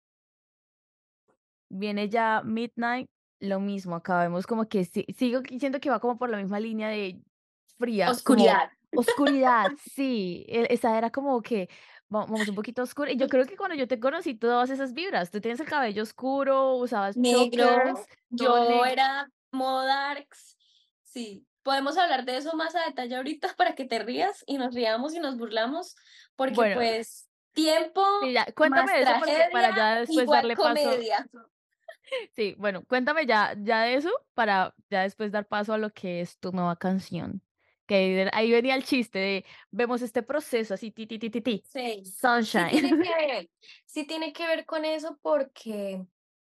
Viene ya Midnight, lo mismo. Acá vemos como que sigo siento que va como por la misma línea de fría, como Oscuridad. oscuridad, sí. Esa era como que vamos un poquito oscura. Y yo creo que cuando yo te conocí, todas esas vibras. Tú tienes el cabello oscuro, usabas chokers, Negro, todo yo negro. era modo darks. Sí, podemos hablar de eso más a detalle ahorita para que te rías y nos riamos y nos burlamos, porque Bueno, pues tiempo sí, ya, cuéntame más de eso porque tragedia para ya después igual darle paso. comedia. Sí, bueno, cuéntame ya de eso para ya después dar paso a lo que es tu nueva canción. Que ahí venía el chiste de vemos este proceso así, ti, ti, ti, ti, ti. Sí, sí Sunshine. tiene que ver, sí tiene que ver con eso porque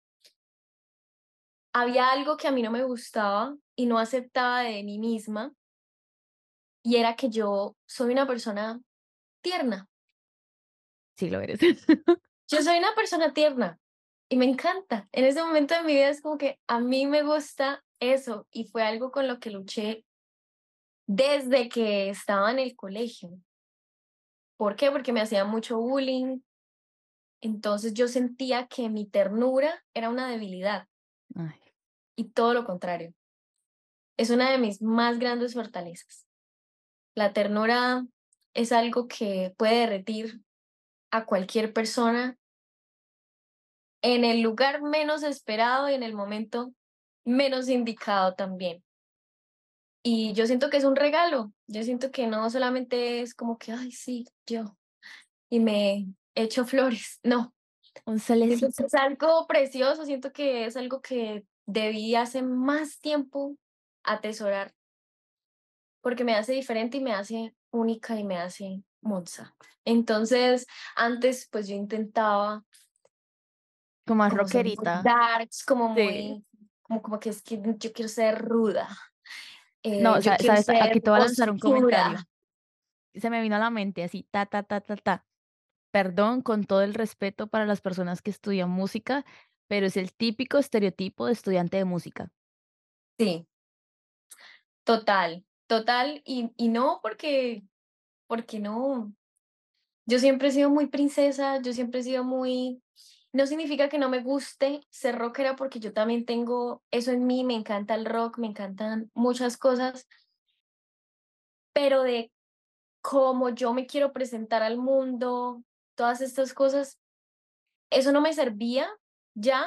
había algo que a mí no me gustaba y no aceptaba de mí misma y era que yo soy una persona tierna. Sí, lo eres. Yo soy una persona tierna y me encanta. En ese momento de mi vida es como que a mí me gusta eso y fue algo con lo que luché desde que estaba en el colegio. ¿Por qué? Porque me hacían mucho bullying. Entonces yo sentía que mi ternura era una debilidad Ay, y todo lo contrario. Es una de mis más grandes fortalezas. La ternura es algo que puede derretir a cualquier persona en el lugar menos esperado y en el momento menos indicado también. Y yo siento que es un regalo, yo siento que no solamente es como que, ay, sí, yo, y me echo flores, no, un siento que solecito. es algo precioso, siento que es algo que debí hace más tiempo atesorar, porque me hace diferente y me hace única y me hace Monza. Entonces, antes pues yo intentaba Como más como ser muy rockerita. darks, como Sí. muy, como que es que yo quiero ser ruda, No, yo quiero sabes, ser aquí te voy a lanzar un oscura. comentario. se me vino a la mente así, ta, ta, ta, ta, ta. Perdón, con todo el respeto para las personas que estudian música, pero es el típico estereotipo de estudiante de música. Sí, total, total, y no porque no. Yo siempre he sido muy princesa, yo siempre he sido muy... No significa que no me guste ser rockera porque yo también tengo eso en mí, me encanta el rock, me encantan muchas cosas, pero de cómo yo me quiero presentar al mundo, todas estas cosas, eso no me servía ya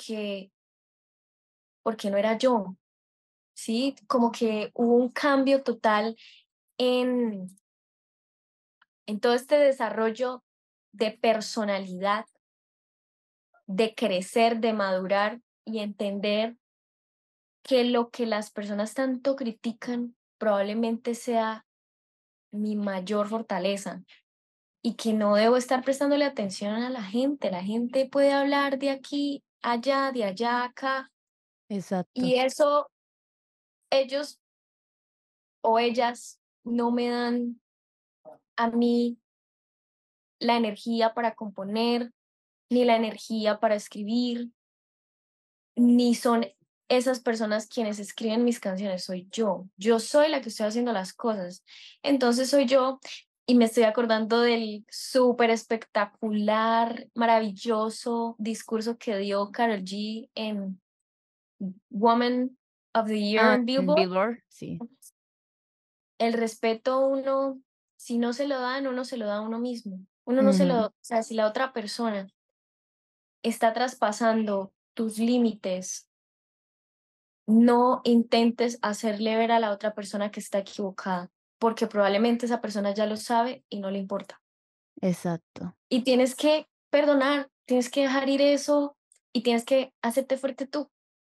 porque no era yo, ¿sí? Como que hubo un cambio total en, en todo este desarrollo de personalidad, de crecer, de madurar y entender que lo que las personas tanto critican probablemente sea mi mayor fortaleza y que no debo estar prestándole atención a la gente. La gente puede hablar de aquí, allá, de allá, acá, Exacto, y eso ellos o ellas no me dan a mí la energía para componer, ni la energía para escribir, ni son esas personas quienes escriben mis canciones, soy yo. Yo soy la que estoy haciendo las cosas. Entonces soy yo y me estoy acordando del súper espectacular, maravilloso discurso que dio Karol G en Woman of the Year ah, en en Billboard. Billboard, sí. El respeto uno, si no se lo dan, uno se lo da a uno mismo. Uno no se Ujú, lo, o sea, si la otra persona está traspasando tus límites, no intentes hacerle ver a la otra persona que está equivocada, porque probablemente esa persona ya lo sabe y no le importa. exacto, Y tienes que perdonar, tienes que dejar ir eso y tienes que hacerte fuerte tú.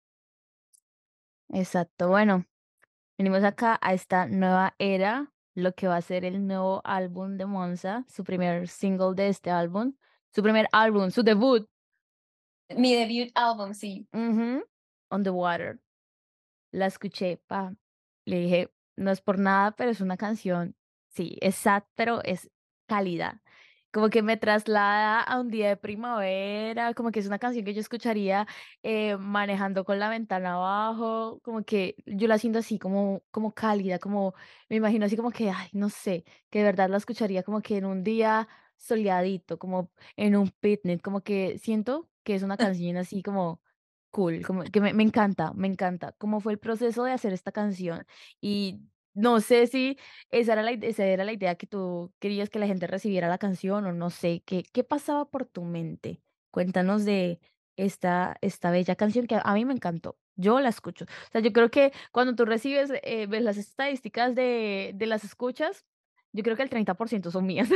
exacto. Bueno, venimos acá a esta nueva era, lo que va a ser el nuevo álbum de Monza, su primer single de este álbum, su primer álbum, su debut, Mi debut álbum, sí. ujú, On the Water. La escuché, pa, le dije, no es por nada, pero es una canción, sí, es sad, pero es calidad. Como que me traslada a un día de primavera, como que es una canción que yo escucharía manejando con la ventana abajo, como que yo la siento así como cálida, como me imagino así como que, ay, no sé, que de verdad la escucharía como que en un día soleadito, como en un picnic, como que siento que es una canción así como cool, como que me encanta, me encanta cómo fue el proceso de hacer esta canción. Y no sé si esa era la idea que tú querías que la gente recibiera la canción o no sé, ¿qué pasaba por tu mente? Cuéntanos de esta bella canción que a mí me encantó. Yo la escucho. O sea, yo creo que cuando tú recibes, ves las estadísticas de las escuchas, yo creo que el 30% son mías.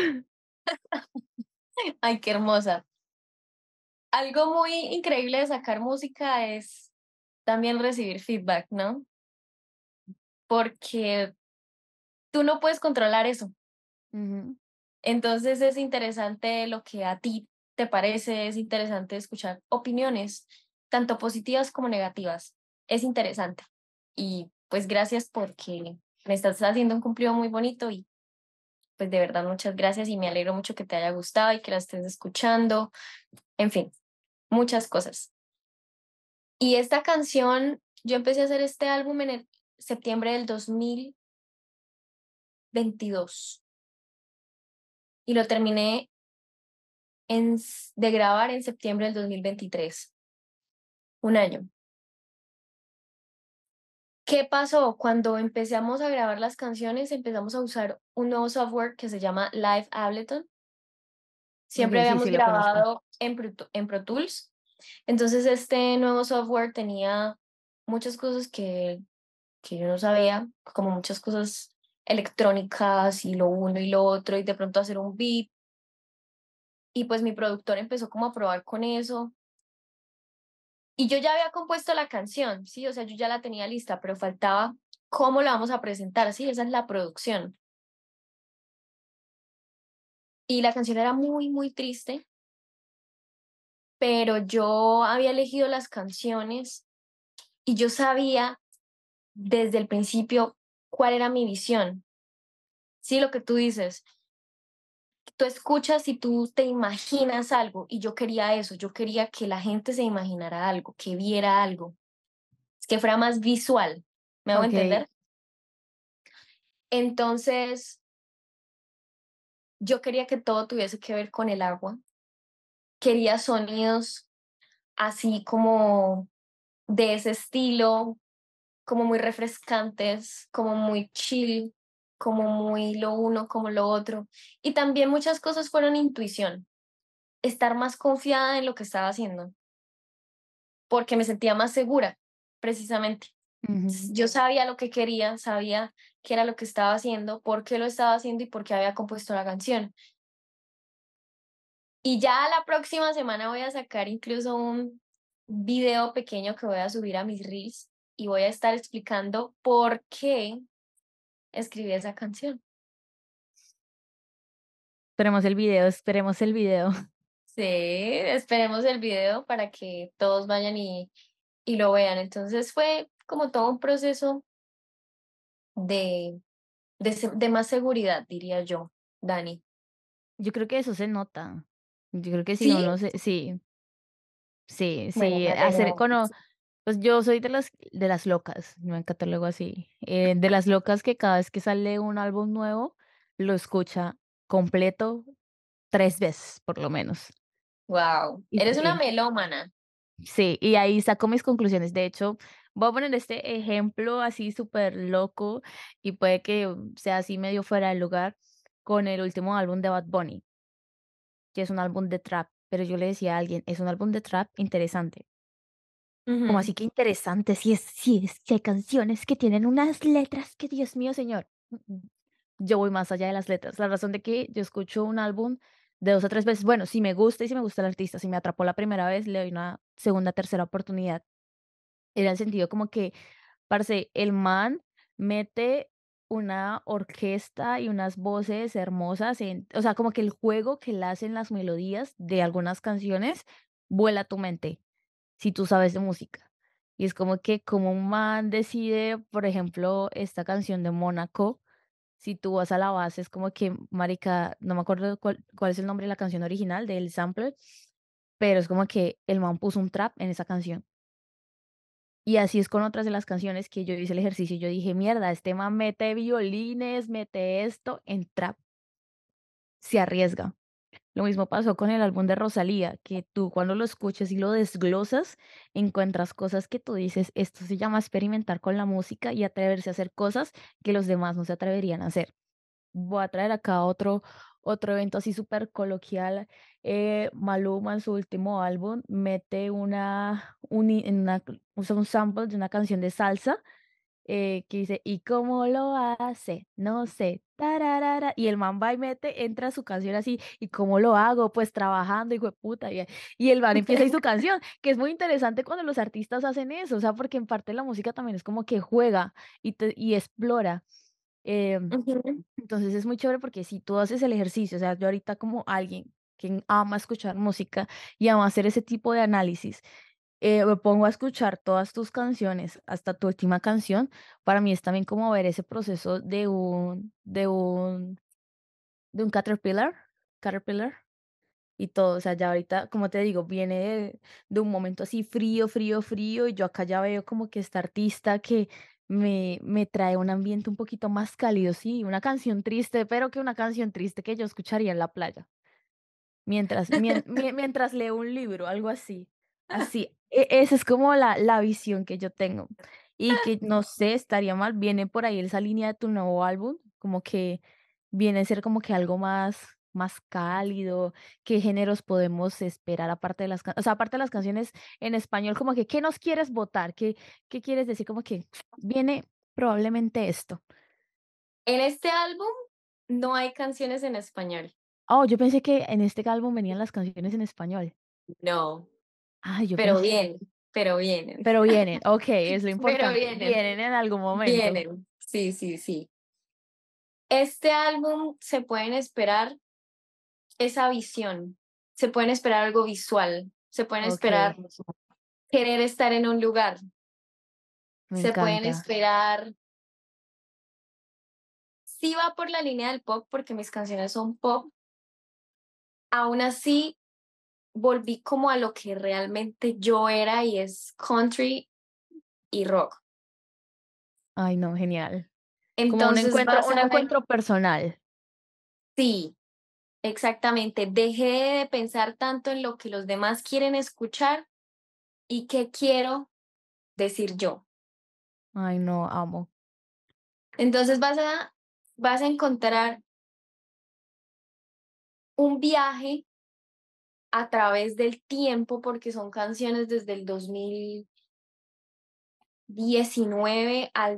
Ay, qué hermosa. Algo muy increíble de sacar música es también recibir feedback, ¿no? Porque tú no puedes controlar eso. Ujú, Entonces es interesante lo que a ti te parece, es interesante escuchar opiniones, tanto positivas como negativas. Es interesante. Y pues gracias porque me estás haciendo un cumplido muy bonito y pues de verdad muchas gracias y me alegro mucho que te haya gustado y que la estés escuchando. En fin, muchas cosas. Y esta canción, yo empecé a hacer este álbum en el septiembre del 2022 y lo terminé de grabar en septiembre del 2023. Un año. ¿Qué pasó? Cuando empezamos a grabar las canciones, empezamos a usar un nuevo software que se llama Live Ableton. Siempre ok, sí, habíamos sí, lo conozco. grabado en Pro Tools. Entonces, este nuevo software tenía muchas cosas que yo no sabía, como muchas cosas electrónicas y lo uno y lo otro, y de pronto hacer un beat. Y pues mi productor empezó como a probar con eso. Y yo ya había compuesto la canción, sí, o sea, yo ya la tenía lista, pero faltaba cómo la vamos a presentar, sí, esa es la producción. Y la canción era muy, muy triste, pero yo había elegido las canciones y yo sabía desde el principio cuál era mi visión, Sí, lo que tú dices, tú escuchas y tú te imaginas algo y yo quería eso, yo quería que la gente se imaginara algo, que viera algo, que fuera más visual, ¿me hago Ok. entender? Entonces, yo quería que todo tuviese que ver con el agua, quería sonidos así como de ese estilo, como muy refrescantes, como muy chill, como muy lo uno, como lo otro. Y también muchas cosas fueron intuición, estar más confiada en lo que estaba haciendo, porque me sentía más segura, precisamente. Ujú. Yo sabía lo que quería, sabía qué era lo que estaba haciendo, por qué lo estaba haciendo y por qué había compuesto la canción. Y ya la próxima semana voy a sacar incluso un video pequeño que voy a subir a mis reels y voy a estar explicando por qué escribí esa canción. Esperemos el video, esperemos el video. Sí, esperemos el video para que todos vayan y lo vean. Entonces fue como todo un proceso de, de más seguridad, diría yo, Dani. Yo creo que eso se nota. Yo creo que si Sí, uno se, sí, sí, bueno, sí, me hacer, alegra. cuando, pues yo soy de las locas, no me catálogo así, de las locas que cada vez que sale un álbum nuevo, lo escucha completo 3 veces, por lo menos. Wow, Y eres una sí, melómana. sí, y ahí saco mis conclusiones. De hecho, voy a poner este ejemplo así súper loco y puede que sea así medio fuera de lugar con el último álbum de Bad Bunny, que es un álbum de trap, pero yo le decía a alguien, es un álbum de trap interesante. Como Ujú. así que interesante, si hay canciones que tienen unas letras que, Dios mío, señor. Yo voy más allá de las letras. La razón de que yo escucho un álbum de 2 a 3 veces, bueno, si me gusta y si me gusta el artista, si me atrapó la primera vez, le doy una segunda, tercera oportunidad. Era el sentido como que, parce, el man mete una orquesta y unas voces hermosas en, o sea, como que el juego que él hace en las melodías de algunas canciones vuela tu mente si tú sabes de música. Y es como que como un man decide, por ejemplo, esta canción de Mónaco, si tú vas a la base, es como que, marica, no me acuerdo cuál es el nombre de la canción original del sampler, pero es como que el man puso un trap en esa canción. Y así es con otras de las canciones que yo hice el ejercicio. Yo dije, mierda, este man mete violines, mete esto en trap, se arriesga. Lo mismo pasó con el álbum de Rosalía, que tú cuando lo escuches y lo desglosas, encuentras cosas que tú dices, esto se llama experimentar con la música y atreverse a hacer cosas que los demás no se atreverían a hacer. Voy a traer acá otro evento así súper coloquial. Maluma en su último álbum mete usa un sample de una canción de salsa que dice, ¿y cómo lo hace? No sé, tararara. Y el man va y mete, entra a su canción así, ¿y cómo lo hago? Pues trabajando, hijo de puta. Y el man empieza ahí su canción, que es muy interesante cuando los artistas hacen eso, o sea, porque en parte la música también es como que juega y explora. em, Ujú. entonces es muy chévere porque si tú haces el ejercicio, o sea, yo ahorita como alguien que ama escuchar música y ama hacer ese tipo de análisis, me pongo a escuchar todas tus canciones, hasta tu última canción, para mí es también como ver ese proceso de un caterpillar y todo, o sea, ya ahorita, como te digo, viene de un momento así frío, frío, frío, y yo acá ya veo como que esta artista que me trae un ambiente un poquito más cálido, sí, una canción triste, pero que una canción triste que yo escucharía en la playa. Mientras leo un libro, algo así. Así, esa es como la visión que yo tengo. Y que no sé, estaría mal, viene por ahí esa línea de tu nuevo álbum, como que viene a ser como que algo más cálido, qué géneros podemos esperar aparte de o sea, aparte de las canciones en español, como que, ¿qué nos quieres votar? ¿Qué quieres decir? Como que viene probablemente esto. En este álbum no hay canciones en español. Oh, yo pensé que en este álbum venían las canciones en español. No, Ay, yo pero pensé. vienen, pero vienen, Pero vienen, okey, es lo pero importante, vienen, vienen en algún momento. vienen. Sí, sí, sí. Este álbum se pueden esperar esa visión, se pueden esperar algo visual, se pueden esperar Okey, querer estar en un lugar, me se pueden encanta. esperar, sí va por la línea del pop porque mis canciones son pop, aún así volví como a lo que realmente yo era y es country y rock. Ay, no, genial. Como Entonces un encuentro personal. sí, exactamente. Dejé de pensar tanto en lo que los demás quieren escuchar y qué quiero decir yo. Ay, no, amo. Entonces vas a encontrar un viaje a través del tiempo porque son canciones desde el 2019 al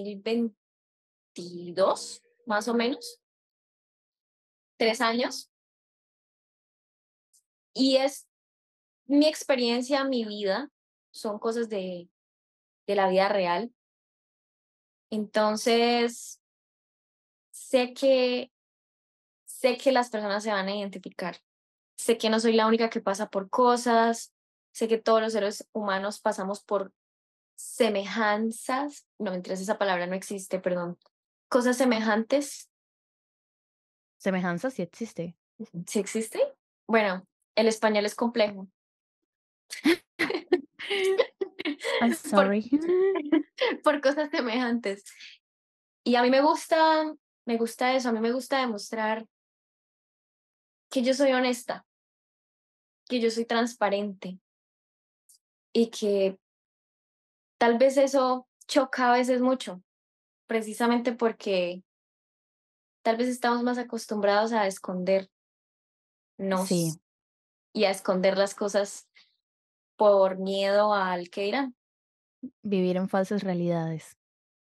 2022, más o menos, 3 años. Y es mi experiencia, mi vida, son cosas de la vida real. Entonces, sé que, sé que las personas se van a identificar. Sé que no soy la única que pasa por cosas. Sé que todos los seres humanos pasamos por semejanzas. No, mentiras, esa palabra no existe, perdón. Cosas semejantes. Semejanza sí existe. ¿Sí existe? Bueno, el español es complejo. I'm por, sorry. por cosas semejantes. Y a mí me gusta eso, a mí me gusta demostrar que yo soy honesta, que yo soy transparente y que tal vez eso choca a veces mucho, precisamente porque tal vez estamos más acostumbrados a escondernos Sí, y a esconder las cosas por miedo al que dirán. vivir en falsas realidades.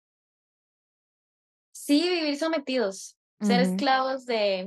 Sí, vivir sometidos, ser Ujú, esclavos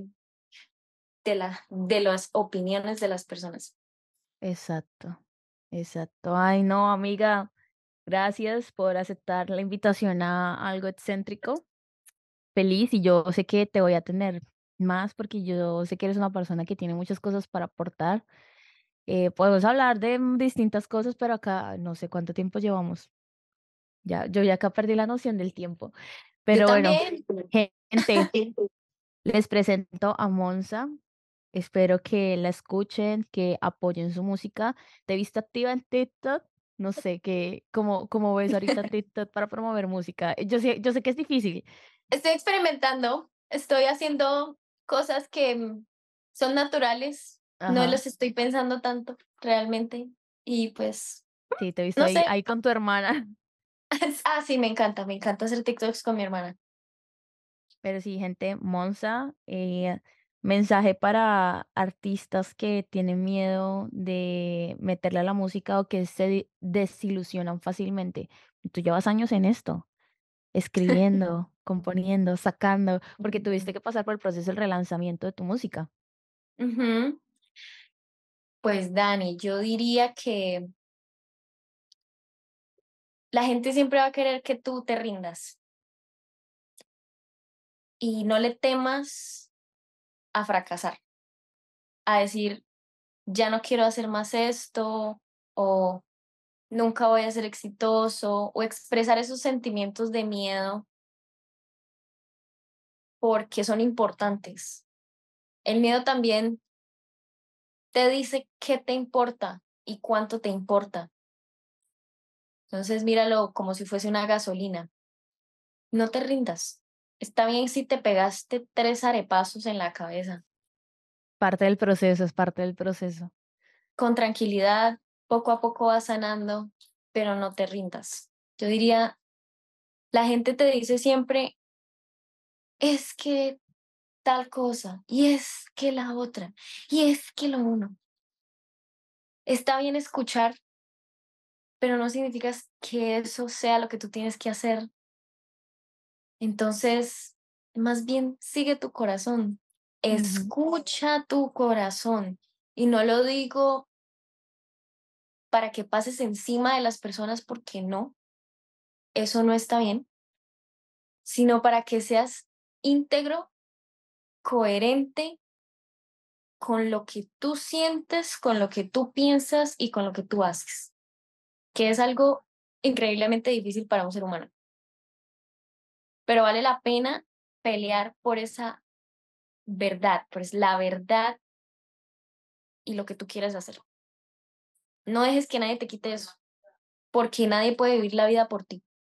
de las opiniones de las personas. exacto, exacto. Ay, no, amiga, gracias por aceptar la invitación a algo excéntrico. Feliz y yo sé que te voy a tener más porque yo sé que eres una persona que tiene muchas cosas para aportar. Podemos hablar de distintas cosas, pero acá no sé cuánto tiempo llevamos. Ya, yo ya acá perdí la noción del tiempo. Yo Pero bueno, también. gente, les presento a Monza. Espero que la escuchen, que apoyen su música. ¿Te viste activa en TikTok? No sé, cómo ves ahorita TikTok para promover música. Yo sé que es difícil. Estoy experimentando, estoy haciendo cosas que son naturales, no Ajá. los estoy pensando tanto realmente. Y pues, Sí, te he visto no sé. ahí con tu hermana. Ah, sí, me encanta hacer TikToks con mi hermana. Pero sí, gente, Monza, mensaje para artistas que tienen miedo de meterle a la música o que desilusionan fácilmente. Tú llevas años en esto, escribiendo, componiendo, sacando, porque tuviste que pasar por el proceso del relanzamiento de tu música. Ujú. Pues Dani, yo diría que la gente siempre va a querer que tú te rindas y no le temas a fracasar, a decir, ya no quiero hacer más esto o nunca voy a ser exitoso o expresar esos sentimientos de miedo porque son importantes. El miedo también te dice qué te importa y cuánto te importa. Entonces míralo como si fuese una gasolina. No te rindas. Está bien si te pegaste 3 arepazos en la cabeza. Parte del proceso, es parte del proceso. Con tranquilidad, poco a poco vas sanando, pero no te rindas. Yo diría, la gente te dice siempre, es que tal cosa, y es que la otra, y es que lo uno. Está bien escuchar, pero no significa que eso sea lo que tú tienes que hacer. Entonces, más bien sigue tu corazón, Ujú, escucha tu corazón. Y no lo digo para que pases encima de las personas porque no, eso no está bien, sino para que seas íntegro, coherente con lo que tú sientes, con lo que tú piensas y con lo que tú haces, que es algo increíblemente difícil para un ser humano, pero vale la pena pelear por esa verdad, pues la verdad y lo que tú quieras hacer. No dejes que nadie te quite eso, porque nadie puede vivir la vida por ti.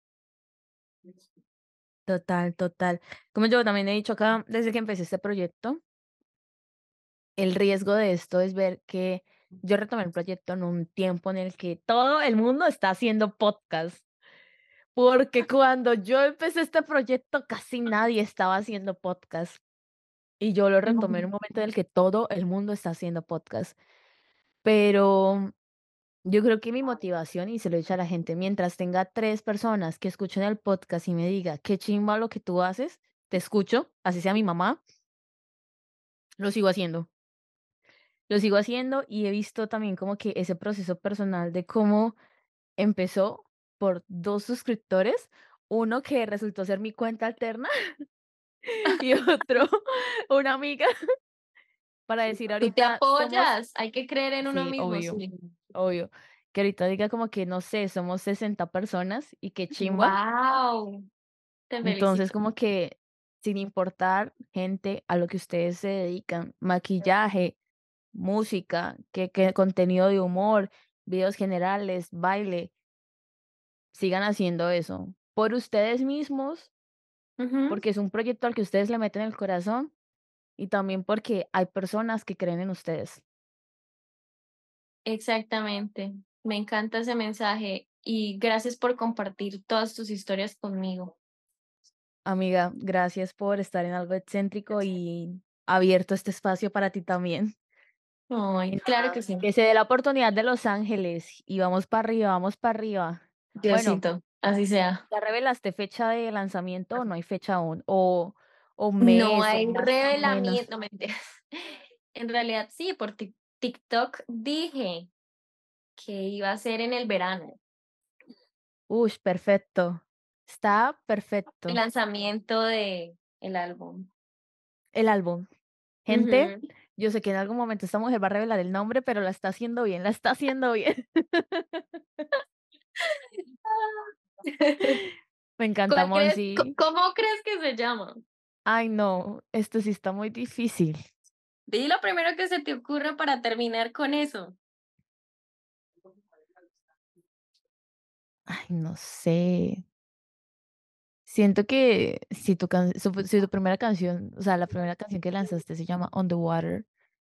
Total, total. Como yo también he dicho acá, desde que empecé este proyecto, el riesgo de esto es ver que yo retomé el proyecto en un tiempo en el que todo el mundo está haciendo podcast. Porque cuando yo empecé este proyecto, casi nadie estaba haciendo podcast. Y yo lo retomé en un Ujú. momento en el que todo el mundo está haciendo podcast. Pero yo creo que mi motivación, y se lo he dicho a la gente, mientras tenga 3 personas que escuchen el podcast y me diga: "Qué chimba lo que tú haces", te escucho, así sea mi mamá, lo sigo haciendo. Lo sigo haciendo y he visto también como que ese proceso personal de cómo empezó por 2 suscriptores, uno que resultó ser mi cuenta alterna y otro una amiga, para decir Tú te ahorita somos apoyas, hay que creer en uno sí, mismo, obvio, sí. obvio, que ahorita diga como que, no sé, somos 60 personas y qué chimba. Wow, te Entonces, felicito. como que sin importar, gente, a lo que ustedes se dedican, maquillaje, música, que contenido de humor, videos generales, baile, sigan haciendo eso por ustedes mismos, Ujú, porque es un proyecto al que ustedes le meten el corazón y también porque hay personas que creen en ustedes. exactamente. Me encanta ese mensaje y gracias por compartir todas tus historias conmigo. Amiga, gracias por estar en algo excéntrico y abierto este espacio para ti también. Ay, Y claro nada, que sí. que se dé la oportunidad de Los Ángeles y vamos para arriba, vamos para arriba. Bueno, Diosito, así sea. ¿ya revelaste fecha de lanzamiento o no hay fecha aún? O No mes o hay más o menos. revelamiento, no mentiras. En realidad sí, por TikTok dije que iba a ser en el verano. Uy, perfecto. Está El perfecto. lanzamiento de el álbum. El álbum. Gente, Ujú. yo sé que en algún momento esta mujer va a revelar el nombre, pero la está haciendo bien, la está haciendo bien. Me encanta, ¿Cuál crees? Monsi. ¿Cómo crees que se llama? Ay, no, esto sí está muy difícil. Di lo primero que se te ocurra para terminar con eso. Ay, no sé. Siento que si tu primera canción, o sea, la primera canción que lanzaste se llama On the Water.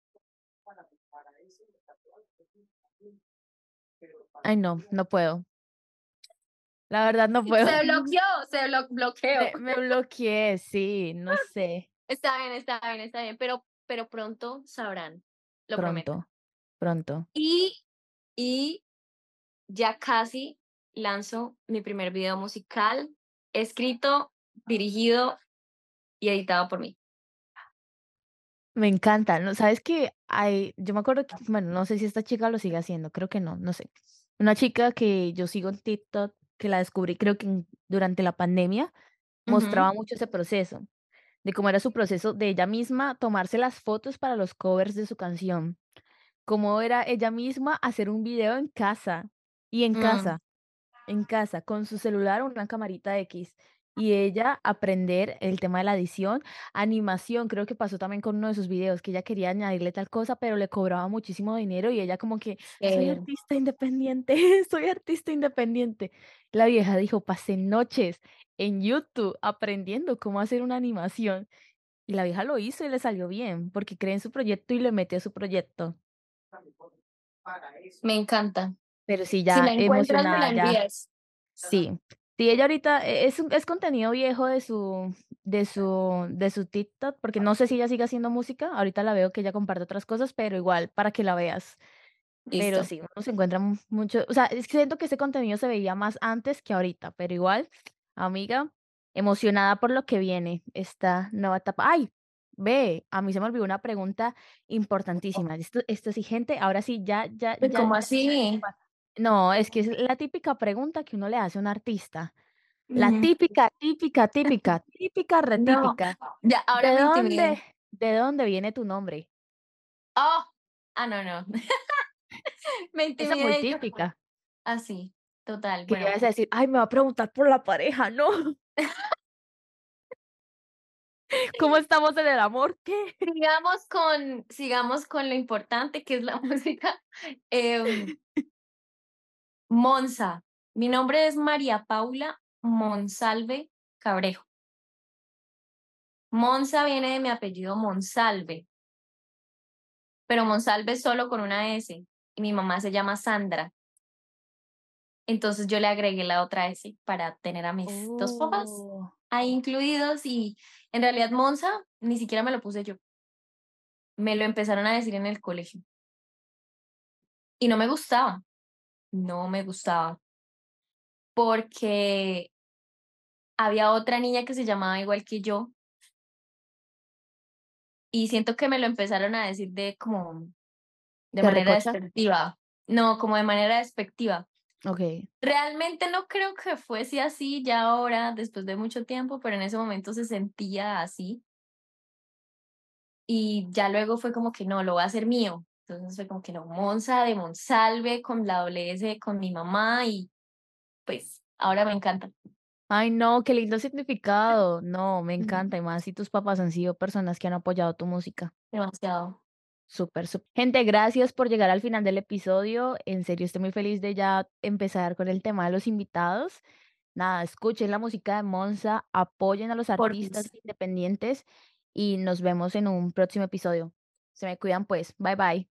Ay, no, no puedo. La verdad no puedo. Se bloqueó, bloqueó. Me bloqueé, sí, no sé. Está bien, está bien, está bien, pero pronto sabrán, lo prometo. Pronto, pronto. Y, y ya casi lanzo mi primer video musical, escrito, dirigido y editado por mí. Me encanta, ¿no? ¿Sabes qué? Yo me acuerdo que, bueno, no sé si esta chica lo sigue haciendo, creo que no, no sé. Una chica que yo sigo en TikTok, que la descubrí creo que durante la pandemia, Ujú, mostraba mucho ese proceso, de cómo era su proceso de ella misma tomarse las fotos para los covers de su canción, cómo era ella misma hacer un video en casa, y mm, en casa, con su celular o una camarita X. Y ella aprender el tema de la edición, animación, creo que pasó también con uno de sus videos, que ella quería añadirle tal cosa, pero le cobraba muchísimo dinero y ella como que, soy eh, artista independiente, soy artista independiente. La vieja dijo, pasé noches en YouTube aprendiendo cómo hacer una animación. Y la vieja lo hizo y le salió bien, porque cree en su proyecto y le mete a su proyecto. me encanta. Pero sí, Si ya la encuentras, me la emocionada, ya. envías. Sí. Sí, ella ahorita es contenido viejo de su TikTok, porque no sé si ella sigue haciendo música, ahorita la veo que ella comparte otras cosas, pero igual para que la veas. Pero Listo. sí, uno se encuentra mucho, o sea, es que siento que ese contenido se veía más antes que ahorita, pero igual, amiga, emocionada por lo que viene, esta nueva etapa. Ay, ve, a mí se me olvidó una pregunta importantísima. Esto sí, gente, ahora sí, ¿Cómo así? no, es que es la típica pregunta que uno le hace a un artista. La Ujú. típica, típica, típica, típica, No, retípica. ya, ahora ¿De me dónde intimidé. de dónde viene tu nombre? Oh, no, no. Me Esa es muy intimidé yo. típica, Así, total. que Bueno, ibas a decir: "Ay, me va a preguntar por la pareja", no. ¿Cómo estamos en el amor? ¿Qué? Sigamos con lo importante que es la música. Em, Monza. Mi nombre es María Paula Monsalve Cabrejo. Monza viene de mi apellido Monsalve, pero Monsalve solo con una S. Y mi mamá se llama Sandra. Entonces yo le agregué la otra S para tener a mis dos papás Oh, ahí incluidos y en realidad Monza ni siquiera me lo puse yo. Me lo empezaron a decir en el colegio y no me gustaba, no me gustaba porque había otra niña que se llamaba igual que yo y siento que me lo empezaron a decir de ¿de manera recocha? despectiva. No, como de manera despectiva. Ok. Realmente no creo que fuese así ya ahora, después de mucho tiempo, pero en ese momento se sentía así. Y ya luego fue como que no, lo voy a hacer mío. Entonces fue como que no, Monza de Monsalve con la doble S con mi mamá y pues ahora me encanta. Ay, no, qué lindo significado. No, me Ujú. encanta. Y más si tus papás han sido personas que han apoyado tu música. Demasiado. Súper, súper. Gente, gracias por llegar al final del episodio. En serio, estoy muy feliz de ya empezar con el tema de los invitados. Nada, escuchen la música de Monza, apoyen a los artistas Porfis. independientes y nos vemos en un próximo episodio. Se me cuidan pues. Bye bye.